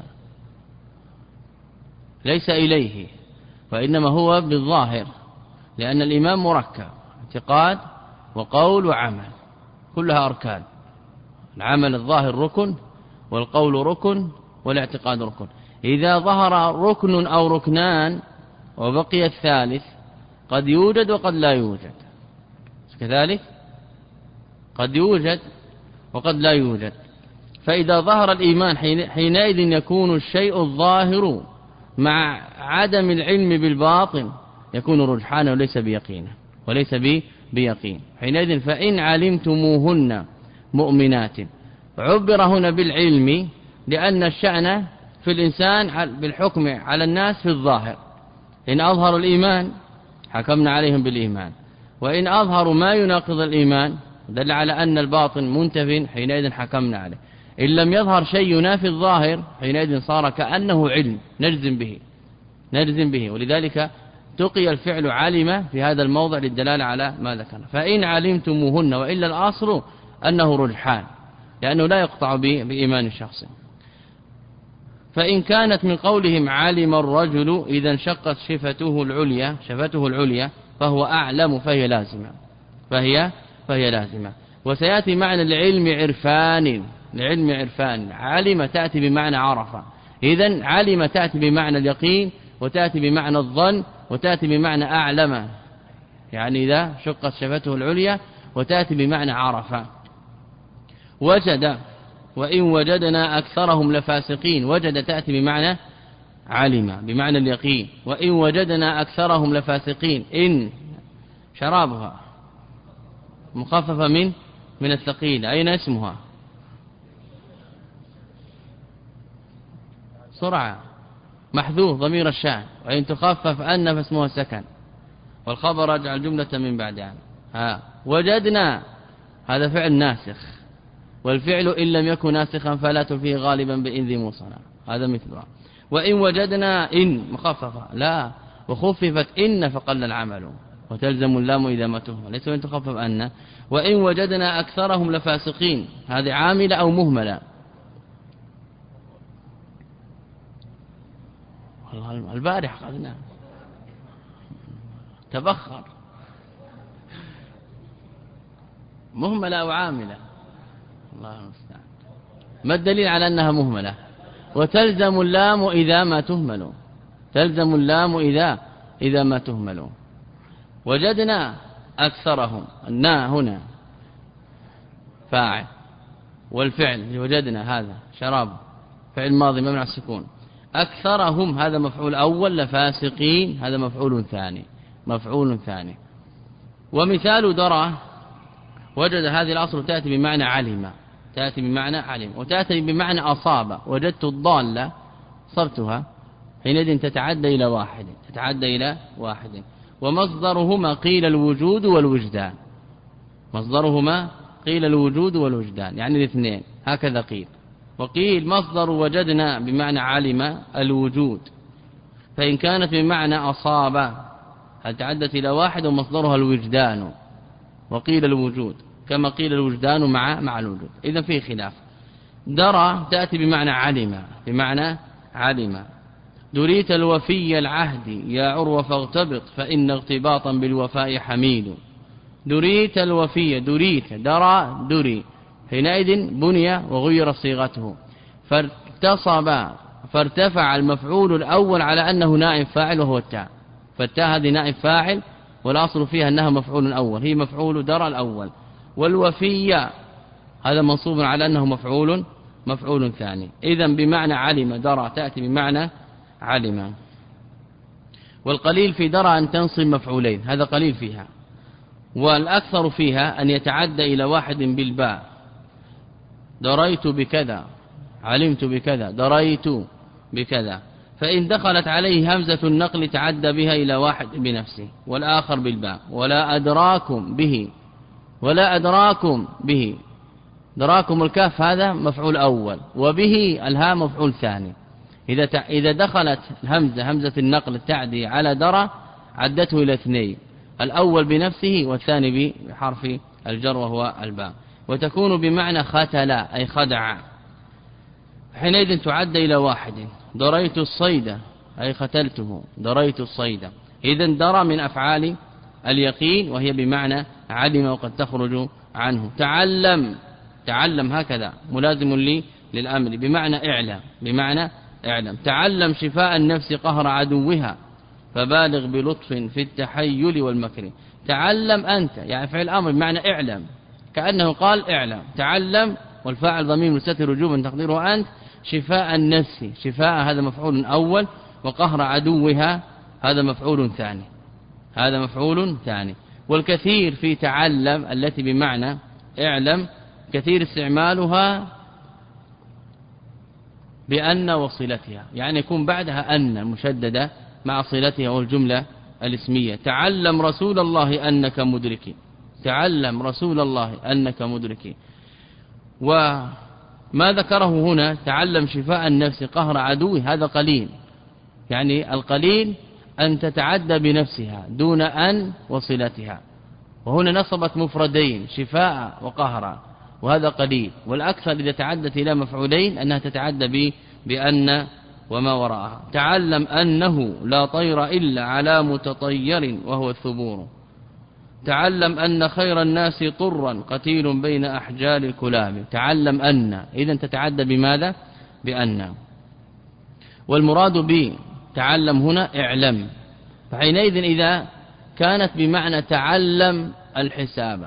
ليس إليه، وإنما هو بالظاهر، لأن الإيمان مركب اعتقاد وقول وعمل، كلها أركان. العمل الظاهر ركن، والقول ركن، والاعتقاد ركن. إذا ظهر ركن أو ركنان وبقي الثالث قد يوجد وقد لا يوجد، كذلك قد يوجد وقد لا يوجد. فإذا ظهر الإيمان حينئذ يكون الشيء الظاهر مع عدم العلم بالباطن يكون رجحانا وليس بيقين. حينئذ فإن علمتموهن مؤمنات، عبر هنا بالعلم لأن الشأن في الإنسان بالحكم على الناس في الظاهر، إن أظهروا الإيمان حكمنا عليهم بالإيمان، وإن أظهروا ما يناقض الإيمان دل على أن الباطن منتف حينئذ حكمنا عليه. إن لم يظهر شيء ينافي الظاهر حينئذ صار كأنه علم نجزم به. ولذلك تقي الفعل علم في هذا الموضع للدلالة على ما ذكرنا. فإن علمتموهن، وإلا الأصل أنه رجحان لأنه لا يقطع بإيمان الشخص. فإن كانت من قولهم علم الرجل إذا انشقت شفته العليا فهو أعلم فهي لازمة. وسيأتي معنى العلم عرفان. علم تأتي بمعنى عرف، إذن علم تأتي بمعنى اليقين، وتأتي بمعنى الظن، وتأتي بمعنى أعلم، يعني إذا شقت شفته العليا، وتأتي بمعنى عرف. وجد وإن وجدنا أكثرهم لفاسقين، وجد تأتي بمعنى علم بمعنى اليقين. وإن وجدنا أكثرهم لفاسقين، إن شرابها مخففة من الثقيل، أين اسمها؟ سرعة محذوف ضمير الشأن، وإن تخفف أن فاسمها سكن، والخبر اجعل جملة من بعدها. وجدنا هذا فعل ناسخ، والفعل إن لم يكن ناسخا فلا تلفيه غالبا بإن ذي موصنا، هذا مثلها. وإن وجدنا إن مخففة لا، وخففت إن فقل العمل، وتلزم اللام إذا ما تهمل، ليس وإن تخفف أن. وإن وجدنا أكثرهم لفاسقين، هذه عاملة أو مهملة؟ والله البارح قلنا تبخر، مهملة أو عاملة؟ الله المستعان. ما الدليل على أنها مهملة؟ وتلزم اللام إذا ما تهمل، تلزم اللام إذا ما تهمل. وجدنا أكثرهم، النا هنا فاعل، والفعل وجدنا هذا شراب فعل ماضي ممنوع السكون. أكثرهم هذا مفعول أول، لفاسقين هذا مفعول ثاني. ومثال درى وجد، هذه الأصل تأتي بمعنى علم، وتأتي بمعنى أصاب. وجدت الضالة صرتها، حينئذ تتعدى إلى واحد. ومصدرهما قيل الوجود والوجدان، يعني الاثنين هكذا قيل. وقيل مصدر وجدنا بمعنى علم الوجود، فإن كانت بمعنى أصاب هل تعدت إلى واحد ومصدرها الوجدان، وقيل الوجود كما قيل الوجدان مع الوجود. إذا فيه خلاف. درى تأتي بمعنى علم. دريت الوفي العهد يا عروة فاغتبط، فإن اغتباطا بالوفاء حميد. دريت الوفي، دري، حينئذ بني وغير صيغته، فارتفع المفعول الأول على أنه نائب فاعل وهو التاء، فالتاء هذه نائب فاعل، والأصل فيها أنها مفعول أول، هي مفعول درى الأول. والوفي هذا منصوب على أنه مفعول ثاني. إذن بمعنى علم درى تأتي بمعنى علم. والقليل في درى أن تنصب مفعولين، هذا قليل فيها. والأكثر فيها أن يتعدى إلى واحد بالباء، دريت بكذا، علمت بكذا، دريت بكذا. فإن دخلت عليه همزة النقل تعدى بها إلى واحد بنفسه، والآخر بالباء. ولا أدراكم به، ولا أدراكم به، دراكم الكاف هذا مفعول أول، وبه الهاء مفعول ثاني. إذا دخلت همزة النقل تعدي على درى عدته إلى اثنين، الأول بنفسه والثاني بحرف الجر وهو الباء. وتكون بمعنى ختل أي خدع، حينئذ تعد إلى واحد. دريت الصيد أي ختلته، دريت الصيد. إذن درى من أفعال اليقين، وهي بمعنى علم وقد تخرج عنه. تعلم، تعلم هكذا ملازم للأمر بمعنى اعلم، بمعنى اعلم. تعلم شفاء النفس قهر عدوها، فبالغ بلطف في التحيل والمكر. تعلم أنت، يعني فعل الأمر بمعنى اعلم، كأنه قال اعلم. تعلم والفاعل ضمير مستتر وجوبا تقديره أنت. شفاء النفس، شفاء هذا مفعول أول، وقهر عدوها هذا مفعول ثاني، هذا مفعول ثاني. والكثير في تعلم التي بمعنى اعلم كثير استعمالها بأن وصلتها، يعني يكون بعدها أن مشددة مع صلتها والجملة الاسمية. تعلم رسول الله أنك مدرك، تعلم رسول الله أنك مدرك. وما ذكره هنا تعلم شفاء النفس قهر عدوه هذا قليل، يعني القليل أن تتعدى بنفسها دون أن وصلتها. وهنا نصبت مفردين شفاء وقهر، وهذا قليل. والأكثر إذا تعدت إلى مفعولين أنها تتعدى بأن وما وراءها. تعلم أنه لا طير إلا على متطير وهو الثبور. تعلم أن خير الناس طرا قتيل بين أحجال الكلاب. تعلم أن، إذن تتعدى بماذا؟ بأن. والمراد بتعلم هنا اعلم. فحينئذ إذا كانت بمعنى تعلم الحساب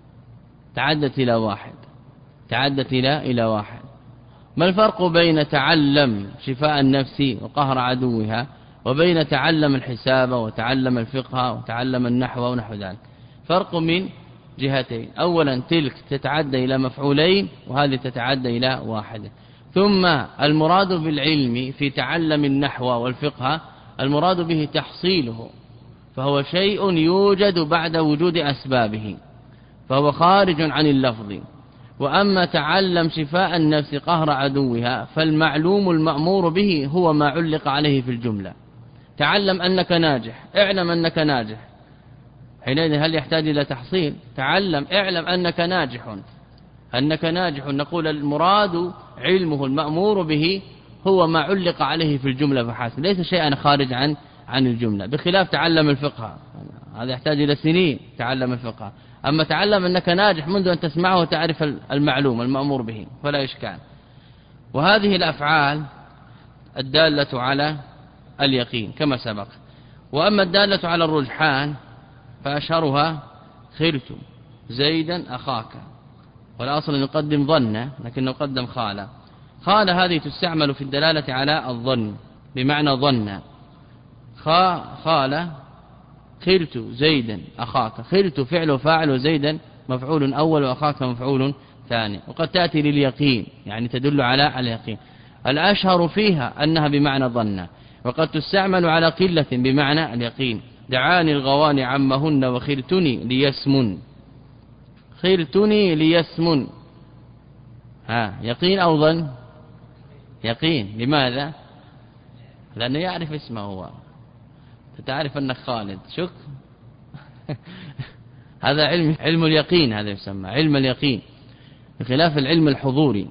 تعدت إلى واحد، تعدت إلى واحد. ما الفرق بين تعلم شفاء النفس وقهر عدوها وبين تعلم الحساب وتعلم الفقه وتعلم النحو ونحو ذلك؟ فرق من جهتين. أولا تلك تتعدى إلى مفعولين، وهذه تتعدى إلى واحد. ثم المراد بالعلم في تعلم النحو والفقه المراد به تحصيله، فهو شيء يوجد بعد وجود أسبابه، فهو خارج عن اللفظ. وأما تعلم شفاء النفس قهر عدوها فالمعلوم المأمور به هو ما علق عليه في الجملة. تعلم أنك ناجح، اعلم أنك ناجح، حينئذ هل يحتاج إلى تحصيل؟ تعلم اعلم أنك ناجح، أنك ناجح، نقول المراد علمه المأمور به هو ما علق عليه في الجملة فحسب، ليس شيئا خارج عن الجملة. بخلاف تعلم الفقه، هذا يحتاج إلى سنين تعلم الفقه. أما تعلم أنك ناجح منذ أن تسمعه وتعرف المعلوم المأمور به فلا إشكال. وهذه الأفعال الدالة على اليقين كما سبق. وأما الدالة على الرجحان فأشهرها خرت زيدا أخاك، والأصل أن نقدم ظن لكنه قدم خال. خال هذه تستعمل في الدلالة على الظن بمعنى ظن. خال خرت زيدا أخاك، خرت فعل وفاعل وزيدا مفعول أول وأخاك مفعول ثاني. وقد تأتي لليقين يعني تدل على اليقين. الأشهر فيها أنها بمعنى ظن، وقد تستعمل على قلة بمعنى اليقين. دعاني الغواني عمهن وخرتني ليسمن، خرتني ليسمن. يقين أو ظن؟ يقين. لماذا؟ لأنه يعرف اسمه هو، تعرف أنك خالد شك هذا علم اليقين، هذا يسمى علم اليقين بخلاف العلم الحضوري.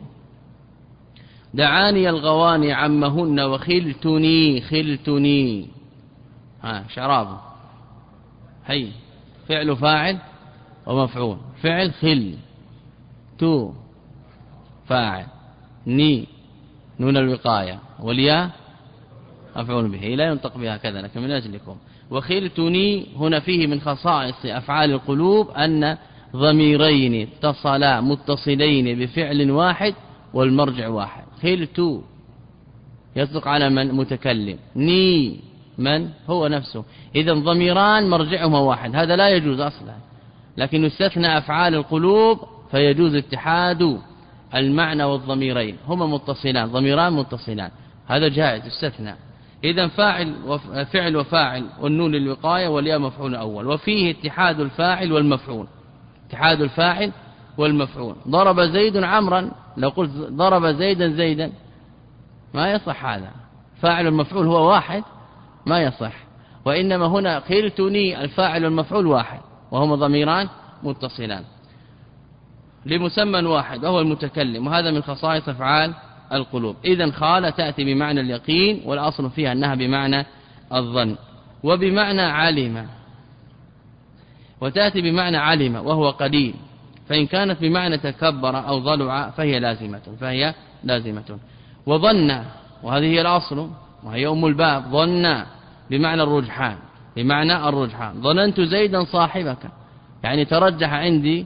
دعاني الغواني عمهن وخلتني، خلتني شرابه هي فعل فاعل ومفعول. فعل خل، تو فاعل، ني نون الوقاية، والياء مفعول به، لا ينطق بها كذا لكن من أجلكم. وخلتني هنا فيه من خصائص أفعال القلوب أن ضميرين اتصلا متصلين بفعل واحد والمرجع واحد. خلت يصدق على من؟ متكلم. ني من هو نفسه. إذن ضميران مرجعهما واحد، هذا لا يجوز أصلا، لكن يستثنى أفعال القلوب فيجوز اتحاد المعنى والضميرين، هما متصلان، ضميران متصلان، هذا جائز يستثنى. إذن فعل وفاعل والنون للوقاية والياء مفعول أول، وفيه اتحاد الفاعل والمفعول، اتحاد الفاعل والمفعول. ضرب زيد عمرا، لو قلت ضرب زيدا زيدا ما يصح، هذا فاعل المفعول هو واحد ما يصح، وإنما هنا قلتني الفاعل والمفعول واحد وهما ضميران متصلان لمسمى واحد وهو المتكلم، وهذا من خصائص أفعال القلوب. إذن خال تأتي بمعنى اليقين، والأصل فيها أنها بمعنى الظن، وبمعنى علم، وتأتي بمعنى علم وهو قليل، فإن كانت بمعنى تكبر أو ضلع فهي لازمة. وظن، وهذه هي الأصل وهي أم الباب، ظن بمعنى الرجحان، ظننت زيدا صاحبك، يعني ترجح عندي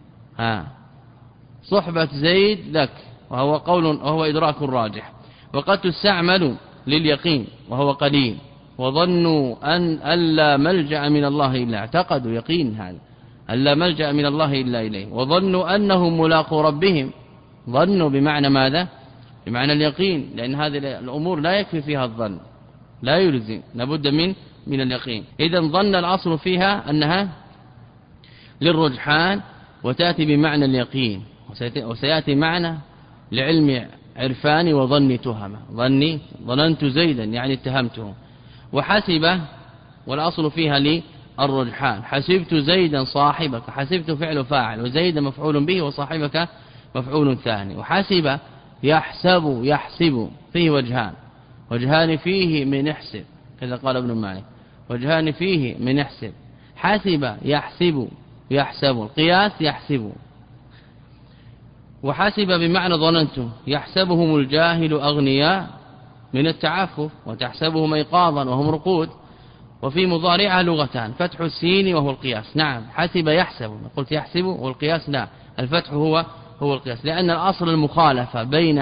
صحبة زيد لك، وهو إدراك الراجح. وقد تستعمل لليقين وهو قليل، وظنوا أن لا ملجأ من الله إلا، اعتقدوا يقين هذا أن لا ملجأ من الله إلا إليه، وظنوا أنهم ملاقوا ربهم، ظنوا بمعنى ماذا؟ بمعنى اليقين، لأن هذه الأمور لا يكفي فيها الظن، لا يلزم، لابد من اليقين. إذن ظن الأصل فيها أنها للرجحان وتأتي بمعنى اليقين، وسيأتي معنى لعلم عرفاني وظني تهمة، ظننت زيدا يعني اتهمته. وحسب، والأصل فيها للرجحان، حسبت زيدا صاحبك، حسبت فعل فاعل وزيدا مفعول به وصاحبك مفعول ثاني. وحسب يحسب فيه وجهان فيه من احسب، كذا قال ابن مالك، وجهان فيه من احسب. حسب يحسب القياس يحسب. وحسب بمعنى ظننت، يحسبهم الجاهل أغنياء من التعفف، وتحسبهم أيقاظا وهم رقود. وفي مضارعها لغتان، فتح السين وهو القياس، نعم حسب يحسب، قلت يحسب والقياس لا، الفتح هو القياس، لأن الأصل المخالفة بين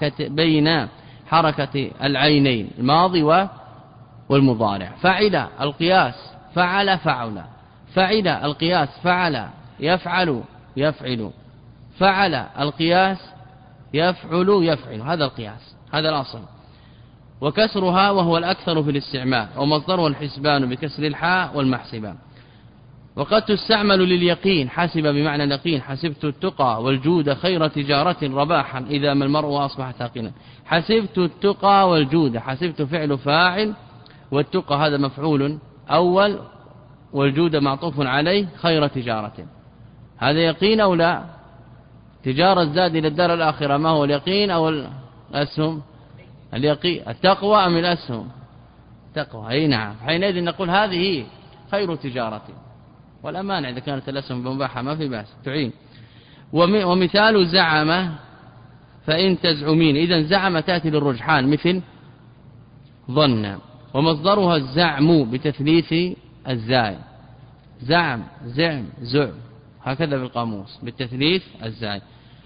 حركة العينين الماضي والمضارع. فعل القياس فعل، فعل القياس فعل يفعل، فعل القياس يفعل، هذا القياس، هذا الأصل. وكسرها وهو الأكثر في الاستعمال، ومصدره الحسبان بكسر الحاء والمحسبان. وقد تستعمل لليقين، حسب بمعنى اليقين، حسبت التقى والجود خير تجارة رباحا إذا ما المرء أصبح ثاقنا. حسبت التقى والجود، حسبت فعل فاعل، والتقى هذا مفعول أول، والجود معطوف عليه، خير تجارة، هذا يقين أو لا؟ تجارة الزاد إلى الدار الآخرة، ما هو اليقين أو الأسهم؟ اليقين. التقوى أم الأسهم؟ تقوى، أي نعم. حينئذ نقول هذه خير تجارة، والأمان إذا كانت الأسهم بمباحة ما في بأس تعين. ومثال زعم فإن تزعمين، إذن زعم تأتي للرجحان مثل ظن، ومصدرها الزعم بتثليث الزاي، زعم زعم هكذا في القاموس بتثليث الزاي.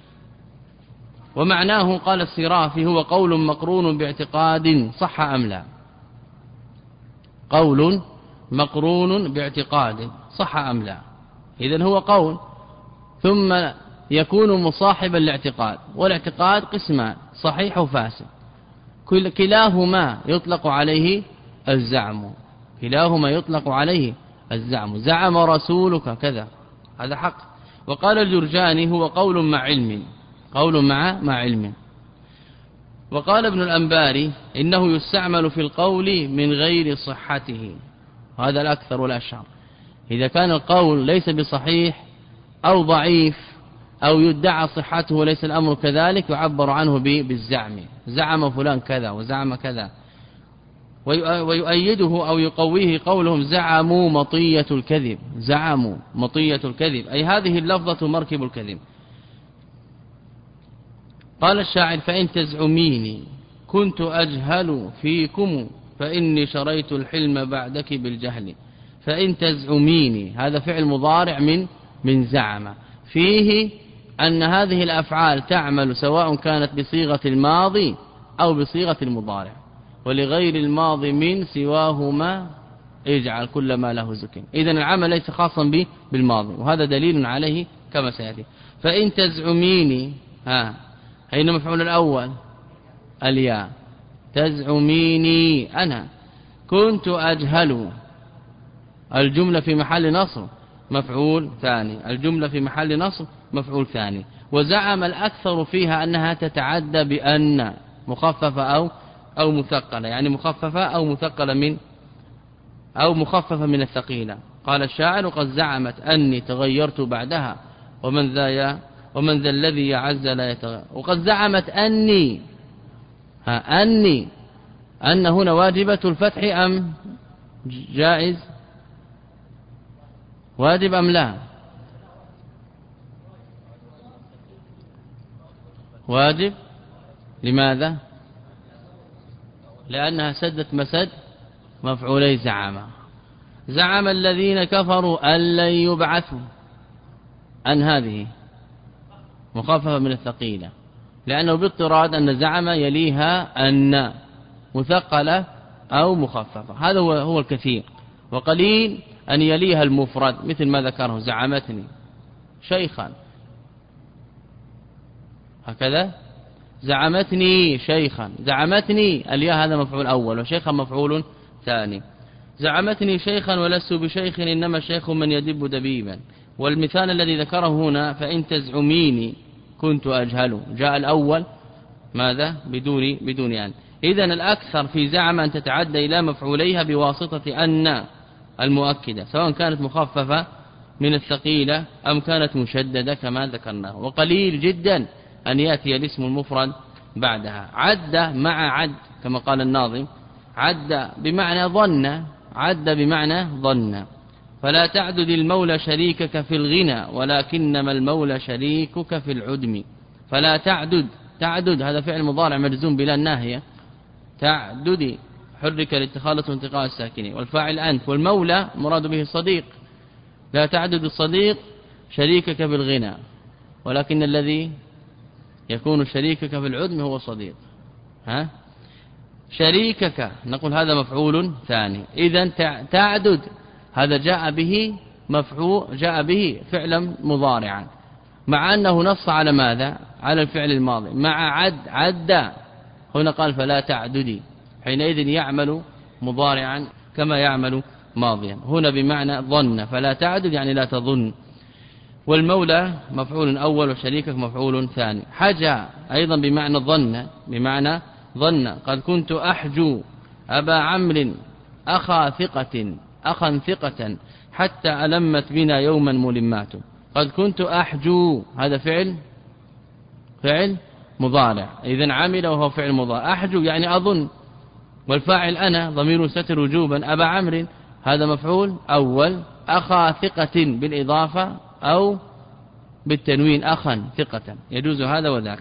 ومعناه قال الصرافي هو قول مقرون باعتقاد، صح أم لا؟ قول مقرون باعتقاد، صح أم لا؟ إذن هو قول ثم يكون مصاحبا لاعتقاد، والاعتقاد قسمان، صحيح وفاسد، كلاهما يطلق عليه الزعم، زعم رسولك كذا، هذا حق. وقال الجرجاني هو قول مع علم. وقال ابن الأنباري إنه يستعمل في القول من غير صحته، هذا الأكثر والأشهر. إذا كان القول ليس بصحيح أو ضعيف أو يدعى صحته وليس الأمر كذلك، يعبر عنه بالزعم، زعم فلان كذا وزعم كذا. ويؤيده أو يقويه قولهم زعموا مطية الكذب، أي هذه اللفظة مركب الكذب. قال الشاعر فإن تزعميني كنت أجهل فيكم فإني شريت الحلم بعدك بالجهل. فإن تزعميني هذا فعل مضارع من زعم، فيه أن هذه الأفعال تعمل سواء كانت بصيغة الماضي أو بصيغة المضارع، ولغير الماضي من سواهما اجعل كل ما له ذكر. إذن العمل ليس خاصا بالماضي، وهذا دليل عليه كما سيأتي. فإن تزعميني أين مفعول الأول؟ الياء. تزعميني أنا كنت أجهل، الجملة في محل نصب مفعول ثاني، الجملة في محل نصب مفعول ثاني. وزعم الأكثر فيها أنها تتعدى بأن مخففة أو مثقلة، يعني مخففة أو مثقلة مخففة من الثقيلة. قال الشاعر قد زعمت أني تغيرت بعدها ومن ذا الذي يعز لا يتغير. وقد زعمت أني أن هنا واجبة الفتح أم جائز؟ واجب أم لا؟ واجب. لماذا؟ لأنها سدت مسد مفعولي زعم الذين كفروا أن لن يبعثوا، أن هذه مخففة من الثقيلة، لأنه باضطراد أن زعم يليها أن مثقلة أو مخففة، هذا هو الكثير. وقليل أن يليها المفرد مثل ما ذكره زعمتني شيخا، هكذا زعمتني شيخا. زعمتني الياء هذا مفعول أول، وشيخا مفعول ثاني. زعمتني شيخا ولست بشيخ إنما الشيخ من يدب دبيبا. والمثال الذي ذكره هنا فإن تزعميني كنت أجهل، جاء الأول ماذا؟ بدون أن. إذن الأكثر في زعم أن تتعدى إلى مفعوليها بواسطة أن المؤكدة، سواء كانت مخففة من الثقيلة أم كانت مشددة كما ذكرناه. وقليل جدا أن يأتي الاسم المفرد بعدها. عد مع عد كما قال الناظم، عد بمعنى ظن. فلا تعدد المولى شريكك في الغنى ولكنما المولى شريكك في العدم. فلا تعدد هذا فعل مضارع مجزوم بلا الناهية، تعدد حرك لاتخاذ وانتقاء الساكنين، والفاعل أنت، والمولى مراد به الصديق. لا تعدد الصديق شريكك في الغنى، ولكن الذي يكون شريكك في العدم هو صديق. شريكك نقول هذا مفعول ثاني. إذن تعدد هذا جاء به فعلا مضارعا، مع أنه نص على ماذا؟ على الفعل الماضي. مع عد هنا قال فلا تعددي، حينئذ يعمل مضارعا كما يعمل ماضيا. هنا بمعنى ظن، فلا تعدد يعني لا تظن. والمولى مفعول أول وشريكك مفعول ثاني. حجى أيضا بمعنى ظن. قد كنت أحجو أبا عمرو أخا ثقة حتى ألمت بنا يوما ملمات. قد كنت أحجو هذا فعل مضارع، إذن عمل وهو فعل مضارع. أحجو يعني أظن، والفاعل أنا ضمير ستر وجوبا. أبا عمرو هذا مفعول أول. أخا ثقة بالإضافة أو بالتنوين، أخا ثقة يجوز هذا وذاك.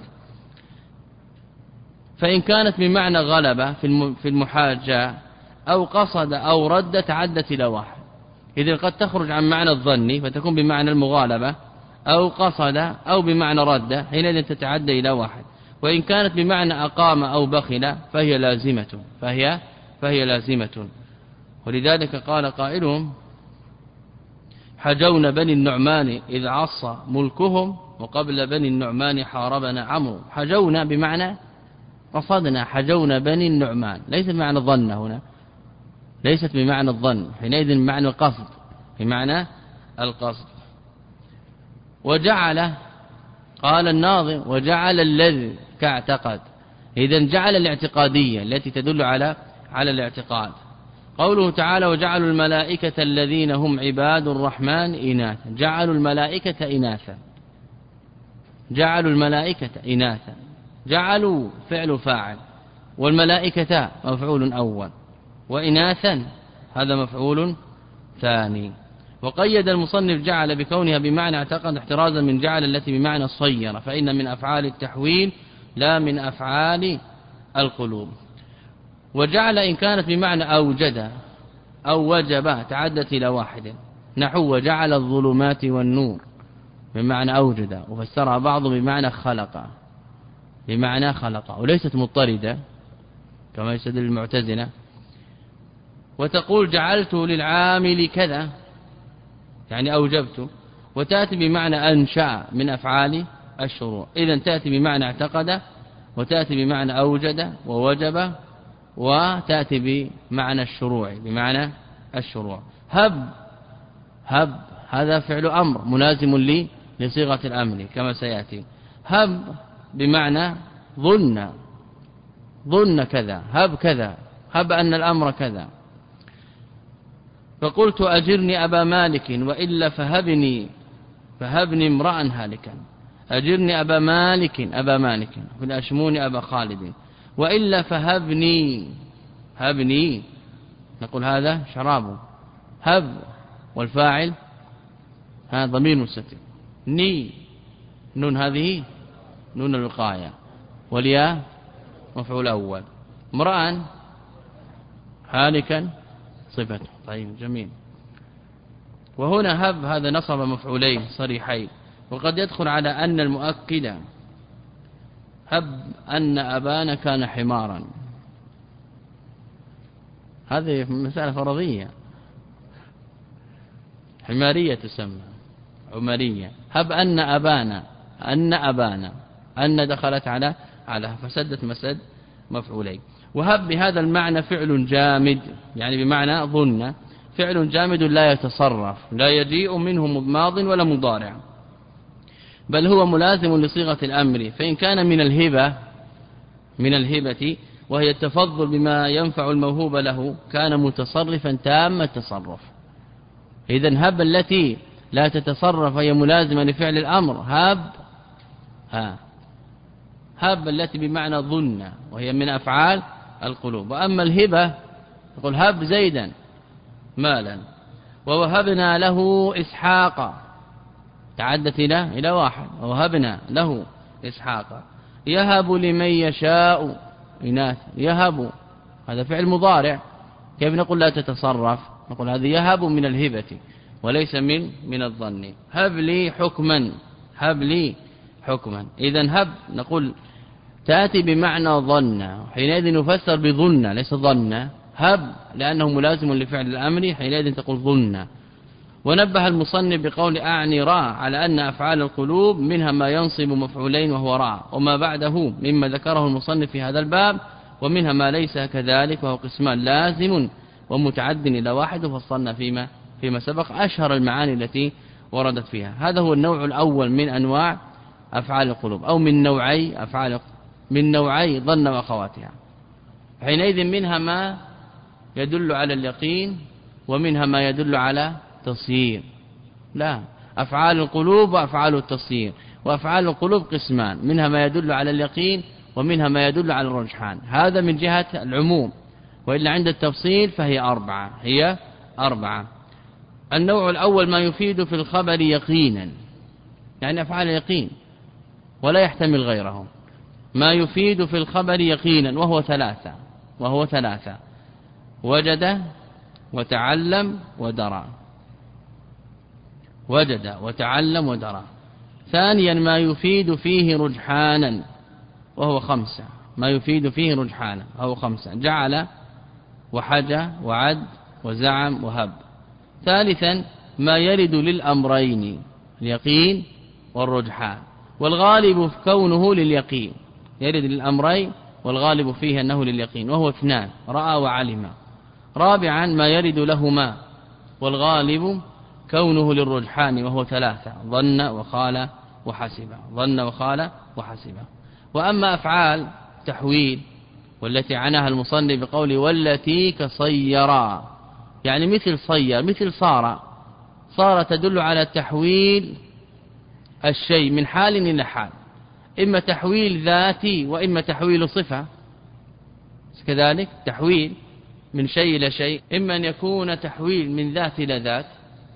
فإن كانت بمعنى غلبة في المحاجة أو قصد أو رد تعدت إلى واحد. إذن قد تخرج عن معنى الظن فتكون بمعنى المغالبة، أو قصد أو بمعنى رد، حينئذ تتعدى إلى واحد. وإن كانت بمعنى أقام أو بخل فهي لازمة. ولذلك قال قائلهم حجون بني النعمان إذ عص ملكهم وقبل بني النعمان حاربنا عمرو. حجون بمعنى قصدنا، حجون بني النعمان، ليست بمعنى الظن هنا، ليست بمعنى الظن، حينئذ بمعنى القصد، بمعنى القصد. وجعل قال الناظم وجعل الذي كاعتقد. إذن جعل الاعتقادية التي تدل على الاعتقاد. قوله تعالى وجعلوا الملائكة الذين هم عباد الرحمن إناثا. جعلوا الملائكة إناثا، جعلوا فعل فاعل، والملائكة مفعول أول، وإناثا هذا مفعول ثاني. وقيد المصنف جعل بكونها بمعنى اعتقد احترازا من جعل التي بمعنى الصير، فإن من أفعال التحويل لا من أفعال القلوب. وجعل إن كانت بمعنى أوجد أو وجب تعدت إلى واحد، نحو وجعل الظلمات والنور بمعنى أوجد، وفسرها بعض بمعنى خلق، وليست مضطردة كما يستدل المعتزلة. وتقول جعلت للعامل كذا يعني أوجبت، وتأتي بمعنى أنشأ من أفعال الشروع. إذن تأتي بمعنى اعتقد، وتأتي بمعنى أوجد ووجب، وتأتي بمعنى الشروع بمعنى الشروع. هب هذا فعل أمر ملازم لصيغة الأمر كما سيأتي. هب بمعنى ظن كذا، هب كذا، هب أن الأمر كذا. فقلت أجرني أبا مالك وإلا فهبني امرأ هالكا. أجرني أبا مالك فالأشموني أبا خالد، وإلا هبني نقول هذا شراب. هب والفاعل هذا ضمير مستتر، نون هذه نون الوقاية، والياء مفعول أول، امرأ هالكا صفته. طيب جميل. وهنا هب هذا نصب مفعولين صريحين، وقد يدخل على أن المؤكد. هب أن أبانا كان حمارا، هذه مسألة فرضية حمارية تسمى عمرية. هب أن أبانا أن دخلت على فسدت مسد مفعولين. وهب بهذا المعنى فعل جامد، يعني بمعنى ظن، فعل جامد لا يتصرف، لا يجيء منه ماض ولا مضارع، بل هو ملازم لصيغة الأمر. فإن كان من الهبة وهي التفضل بما ينفع الموهوب له كان متصرفا تام التصرف. إذن هب التي لا تتصرف هي ملازمة لفعل الأمر. هب التي بمعنى ظن وهي من أفعال القلوب. وأما الهبة يقول هب زيدا مالا، ووهبنا له إسحاق، تعدت إلى واحد، ووهبنا له إسحاق. يهب لمن يشاء إناث، يهب هذا فعل مضارع، كيف نقول لا تتصرف؟ نقول هذا يهب من الهبة وليس من الظن. هب لي حكما، إذن هب نقول تأتي بمعنى ظن، حينئذ نفسر بظن ليس ظن. هب لأنه ملازم لفعل الأمر، حينئذ تقول ظن. ونبه المصنف بقول أعني راء على أن أفعال القلوب منها ما ينصب مفعولين وهو راء، وما بعده مما ذكره المصنف في هذا الباب، ومنها ما ليس كذلك وهو قسمان لازم ومتعد إلى واحد، وفصلنا فيما سبق أشهر المعاني التي وردت فيها. هذا هو النوع الأول من أنواع أفعال القلوب، أو من نوعي ظن وأخواتها. حينئذ منها ما يدل على اليقين، ومنها ما يدل على تصيير. لا، أفعال القلوب وأفعال التصيير. وأفعال القلوب قسمان، منها ما يدل على اليقين، ومنها ما يدل على الرجحان. هذا من جهة العموم، وإلا عند التفصيل فهي أربعة. النوع الأول ما يفيد في الخبر يقينا، يعني أفعال يقين ولا يحتمل غيره. ما يفيد في الخبر يقينا وهو ثلاثة: وجد وتعلم ودرى. ثانيا ما يفيد فيه رجحانا وهو 5. جعل وحجى وعد وزعم وهب. ثالثا ما يرد للأمرين اليقين والرجحان، والغالب كونه لليقين، يرد للأمرين والغالب فيه أنه لليقين، وهو 2: رأى وعلم. رابعا ما يرد لهما والغالب كونه للرجحان، وهو 3: ظن وخال وحسب. وأما أفعال تحويل والتي عناها المصنف بقوله والتي كصيرا، يعني مثل صير، مثل صار تدل على تحويل الشيء من حال إلى حال، إما تحويل ذاتي وإما تحويل صفة. كذلك تحويل من شيء إلى شيء، إما أن يكون تحويل من ذات إلى ذات،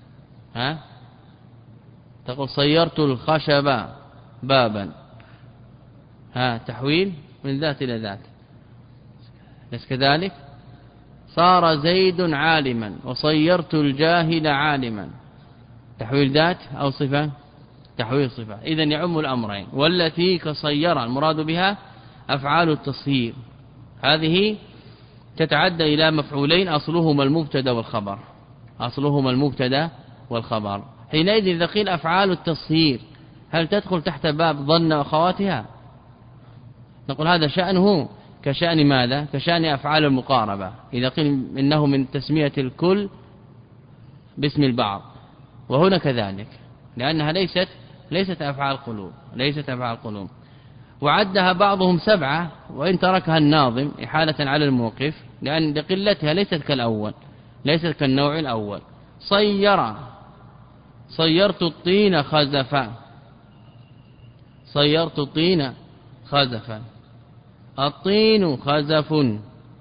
تقول صيرت الخشب بابا، تحويل من ذات إلى ذات. بس كذلك صار زيد عالما وصيرت الجاهل عالما، تحويل ذات أو صفة، تحويل صفة. إذن يعم الأمرين. والتي كصير المراد بها أفعال التصيير، هذه تتعدى إلى مفعولين أصلهما المبتدا والخبر، أصلهما المبتدا والخبر. حينئذ إذا قيل أفعال التصهير هل تدخل تحت باب ظن وأخواتها؟ نقول هذا شأنه كشأن ماذا؟ كشأن أفعال المقاربة، إذا قيل إنه من تسمية الكل باسم البعض، وهنا كذلك، لأنها ليست أفعال قلوب، ليست أفعال قلوب. وعدها بعضهم 7 وإن تركها الناظم إحالة على الموقف، لأن لقلتها ليست كالأول، ليست كالنوع الأول. صيرت الطين خزفا، صيرت الطين خزفا، الطين خزف،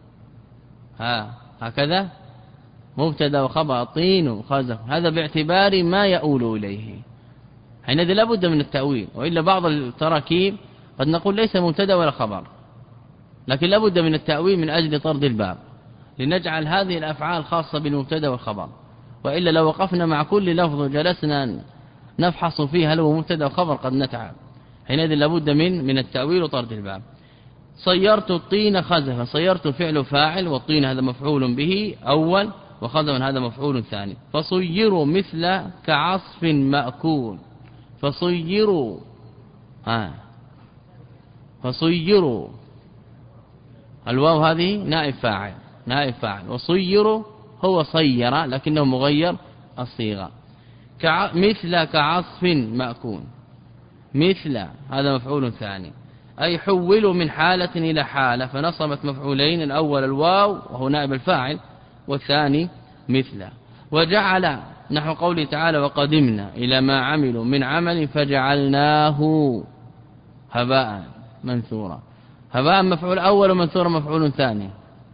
هكذا مبتدا وخبر، الطين خزف، هذا باعتبار ما يؤول إليه. حينئذ لا بد من التأويل، وإلا بعض التراكيب قد نقول ليس مبتدا ولا خبر، لكن لا بد من التأويل من أجل طرد الباب، لنجعل هذه الأفعال خاصة بالمبتدا والخبر، وإلا لو وقفنا مع كل لفظ جلسنا نفحص فيه هل هو مبتدا وخبر قد نتعب. حينئذ لا بد من التأويل وطرد الباب. صيرت الطين خزفا، صيرت فعل فاعل، والطين هذا مفعول به أول، وخزفا هذا مفعول ثاني. فصيروا مثل كعصف مأكول، فصيروا فصيروا، الواو هذه نائب فاعل، نائب فاعل، وصيروا هو صير لكنه مغير الصيغة. مثل كعصف مأكول، مثل هذا مفعول ثاني، أي حولوا من حالة إلى حالة، فنصبت مفعولين، الأول الواو وهو نائب الفاعل، والثاني مثل. وجعل نحو قوله تعالى وقدمنا إلى ما عملوا من عمل فجعلناه هباء منثورا، هباء مفعول أول ومنثورا مفعول ثاني.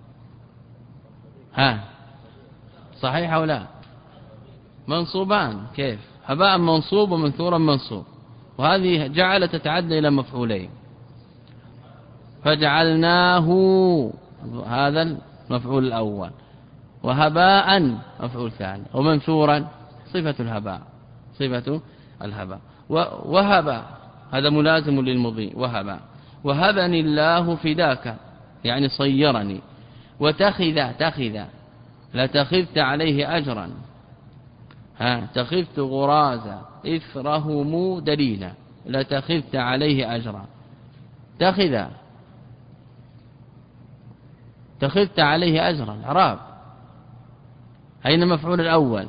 صحيح أو لا؟ منصوبان، كيف؟ هباء منصوب ومنثورا منصوب، وهذه جعل تتعدى إلى مفعولين. فجعلناه هذا المفعول الأول، وهباء مفعول ثاني، ومنثورا صفة الهباء، صفة الهباء. وهب هذا ملازم للمضي، وهب. وهبني الله فداك يعني صيرني. تخذ لتخذت عليه أجرا، تخذت غرازا إثرهم دليلا، لتخذت عليه أجرا. تخذت عليه أجرا، إعراب. أين مفعول الأول؟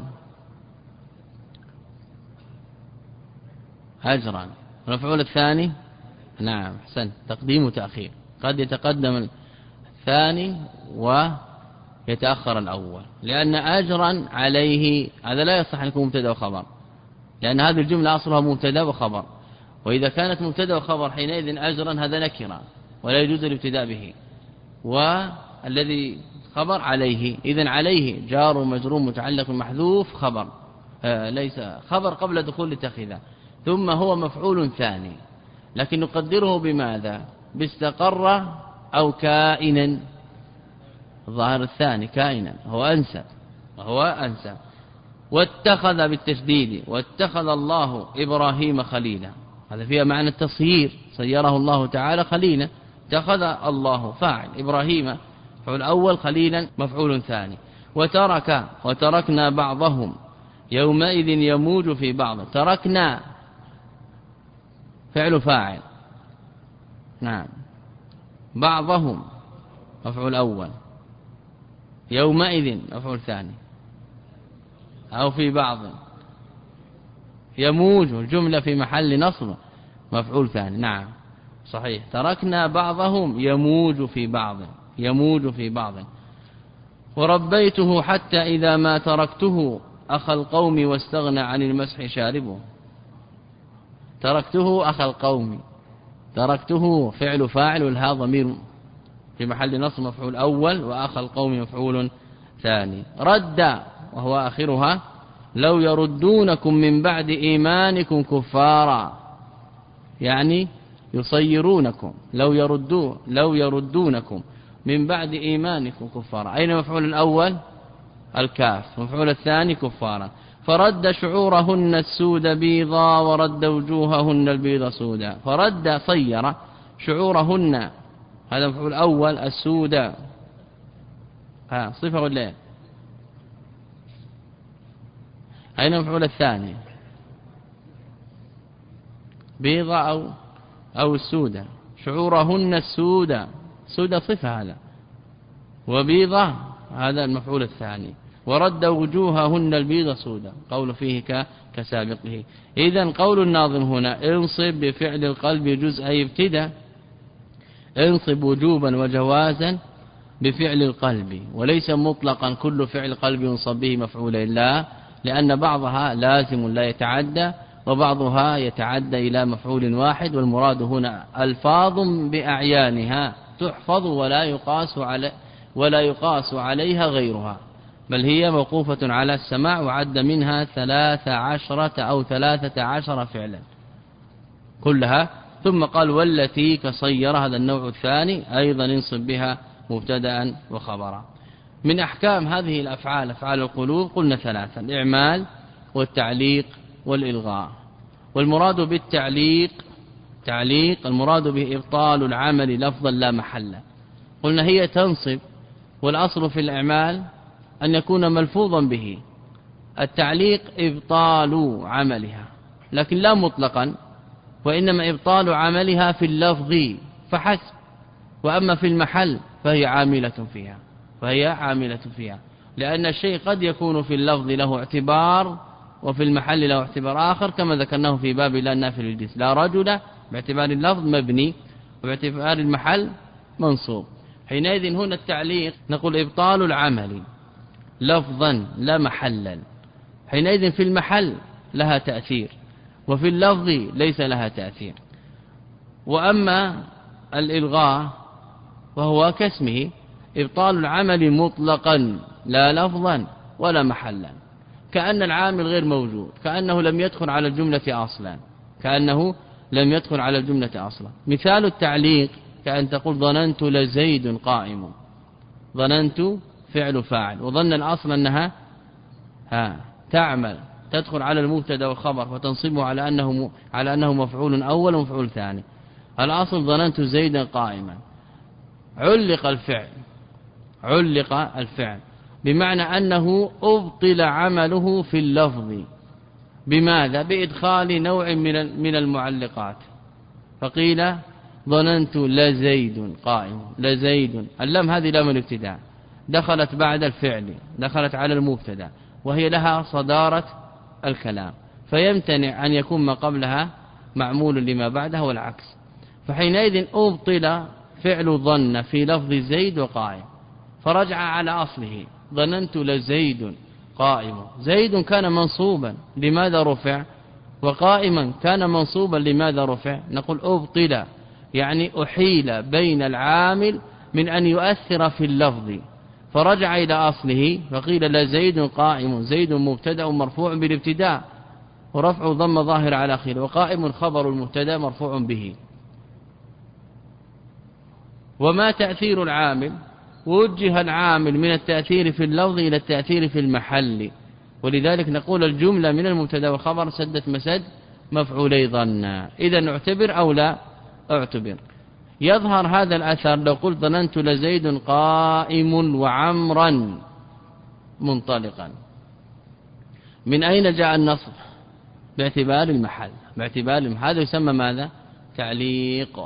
أجرا. المفعول الثاني؟ نعم أحسنت، تقديم وتأخير، قد يتقدم الثاني ويتأخر الأول، لأن أجرا عليه هذا لا يصح أن يكون مبتدا وخبر، لأن هذه الجملة أصلها مبتدا وخبر، وإذا كانت مبتدا وخبر حينئذ أجرا هذا نكرة ولا يجوز الابتداء به، والذي خبر عليه، إذن عليه جار ومجرور متعلق محذوف خبر، ليس خبر قبل دخول التخذ، ثم هو مفعول ثاني، لكن نقدره بماذا؟ باستقر أو كائنا، الظاهر الثاني كائنا هو أنسى. واتخذ بالتشديد، واتخذ الله إبراهيم خليلا، هذا فيها معنى التصيير، صيره الله تعالى خليلا، اتخذ الله فاعل، إبراهيم مفعول أول، خليلا مفعول ثاني. وتركنا بعضهم يومئذ يموج في بعض، تركنا فعل فاعل، نعم، بعضهم مفعول أول، يومئذ مفعول ثاني، أو في بعض، يموج الجملة في محل نصب مفعول ثاني، نعم صحيح، تركنا بعضهم يموج في بعض. وربيته حتى إذا ما تركته أخى القوم واستغنى عن المسح شاربه، تركته أخى القوم، تركته فعل فاعل والها ضمير في محل نصب مفعول أول، وأخى القوم مفعول ثاني. رد وهو آخرها لو يردونكم من بعد إيمانكم كفارا، يعني يصيرونكم، لو يردونكم من بعد إيمانكم كفارا. أين مفعول الأول؟ الكاف، مفعول الثاني كفارا. فرد شعورهن السود بيضا ورد وجوههن البيض سودا، فرد صير شعورهن هذا مفعول أول، السود صفة ولا إيه؟ أين المفعول الثاني؟ بيضة أو السودة. شعورهن السودة، سودة صفة هذا، وبيضة هذا المفعول الثاني. ورد وجوههن البيضة سودة، قول فيه كسابقه. إذن قول الناظم هنا انصب بفعل القلب جزء ابتدى، انصب وجوبا وجوازا بفعل القلب، وليس مطلقا كل فعل قلب ينصب به مفعول إلا، لأن بعضها لازم لا يتعدى وبعضها يتعدى إلى مفعول واحد، والمراد هنا ألفاظ بأعيانها تحفظ ولا يقاس عليها غيرها، بل هي موقوفة على السماع، وعد منها 13 أو 13 فعلا كلها. ثم قال والتي كصير، هذا النوع الثاني أيضا انصب بها مبتدا وخبرا. من أحكام هذه الأفعال أفعال القلوب قلنا ثلاثة: الإعمال والتعليق والإلغاء. والمراد بالتعليق المراد به إبطال العمل لفظا لا محلا. قلنا هي تنصب، والأصل في الإعمال أن يكون ملفوظا به. التعليق إبطال عملها، لكن لا مطلقا، وإنما إبطال عملها في اللفظ فحسب، وأما في المحل فهي عاملة فيها، لأن الشيء قد يكون في اللفظ له اعتبار وفي المحل له اعتبار آخر، كما ذكرناه في باب لا النافي للجنس: لا رجل باعتبار اللفظ مبني، وباعتبار المحل منصوب. حينئذ هنا التعليق نقول إبطال العمل لفظا لا محلا، حينئذ في المحل لها تأثير وفي اللفظ ليس لها تأثير. وأما الإلغاء وهو كاسمه إبطال العمل مطلقا لا لفظا ولا محلا، كأن العامل غير موجود، كأنه لم يدخل على الجملة أصلا. مثال التعليق كأن تقول ظننت لزيد قائم. ظننت فعل فاعل، وظن الأصل أنها تعمل، تدخل على المبتدا والخبر وتنصبه على أنه مفعول أول ومفعول ثاني. الأصل ظننت زيدا قائما، علق الفعل بمعنى أنه أبطل عمله في اللفظ. بماذا؟ بإدخال نوع من المعلقات، فقيل ظننت لزيد قائم. لزيد، اللام هذه لام الابتداء، دخلت بعد الفعل، دخلت على المبتدا، وهي لها صدارة الكلام، فيمتنع أن يكون ما قبلها معمول لما بعدها والعكس. فحينئذ أبطل فعل ظن في لفظ زيد وقائم، فرجع على أصله: ظننت لزيد قائم. زيد كان منصوبا، لماذا رفع؟ وقائما كان منصوبا، لماذا رفع؟ نقول أبطل، يعني أحيل بين العامل من أن يؤثر في اللفظ، فرجع إلى أصله فقيل لزيد قائم. زيد مبتدأ مرفوع بالابتداء ورفع ضم ظاهر على آخره، وقائم خبر المبتدأ مرفوع به. وما تأثير العامل؟ وجه العامل من التأثير في اللفظ إلى التأثير في المحل، ولذلك نقول الجملة من المبتدا والخبر سدت مسد مفعولي ظن. إذا نعتبر أو لا اعتبر؟ يظهر هذا الأثر لو قلت ظننت لزيد قائم وعمرا منطلقا. من أين جاء النصب؟ باعتبار المحل. هذا يسمى ماذا؟ تعليق.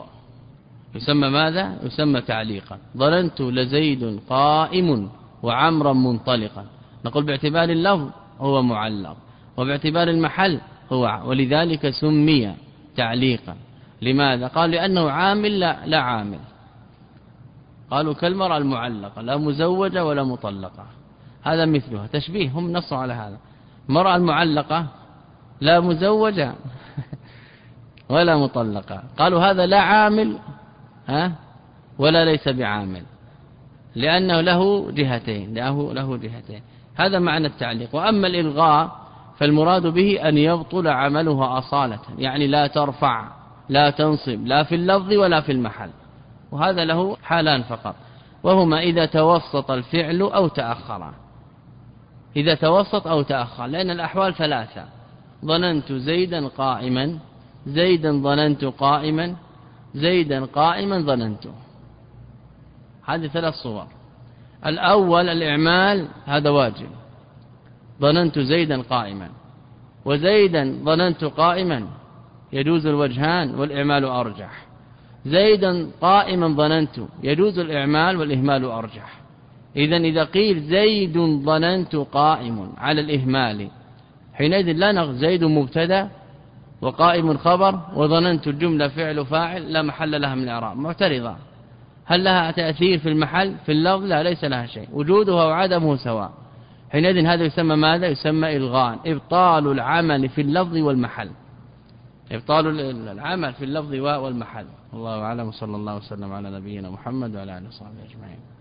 يسمى تعليقا. ظننت لزيد قائم وعمرا منطلقا، نقول باعتبار اللفظ هو معلق، وباعتبار المحل هو، ولذلك سمي تعليقا. لماذا؟ قال لأنه عامل لا عامل. قالوا كالمرأة المعلقة، لا مزوجة ولا مطلقة، هذا مثلها تشبيه، هم نصوا على هذا. المرأة المعلقة لا مزوجة ولا مطلقة، قالوا هذا لا عامل ولا ليس بعامل، لأنه له جهتين. هذا معنى التعليق. وأما الإلغاء فالمراد به أن يبطل عملها أصالة، يعني لا ترفع لا تنصب لا في اللفظ ولا في المحل، وهذا له حالان فقط، وهما إذا توسط الفعل أو تأخر. إذا توسط أو تأخر، لأن الأحوال ثلاثة: ظننت زيدا قائما، زيدا ظننت قائما، زيدا قائما ظننت. هذه ثلاث صور. الأول الإعمال هذا واجب، ظننت زيدا قائما، وزيدا ظننت قائما يجوز الوجهان والإعمال أرجح، زيدا قائما ظننت يجوز الإعمال والإهمال أرجح. إذا قيل زيد ظننت قائم على الإهمال، حينئذ لا زيد مبتدا وقائم خبر وظننت الجملة فعل فاعل لا محل لها من الإعراب معترضة. هل لها تأثير في المحل في اللفظ؟ لا، ليس لها شيء، وجودها وعدمه سواء. حينئذ هذا يسمى ماذا؟ يسمى إلغاء، إبطال العمل في اللفظ والمحل، إبطال العمل في اللفظ والمحل. الله أعلم، صلى الله وسلم على نبينا محمد وعلى آله وصحبه أجمعين.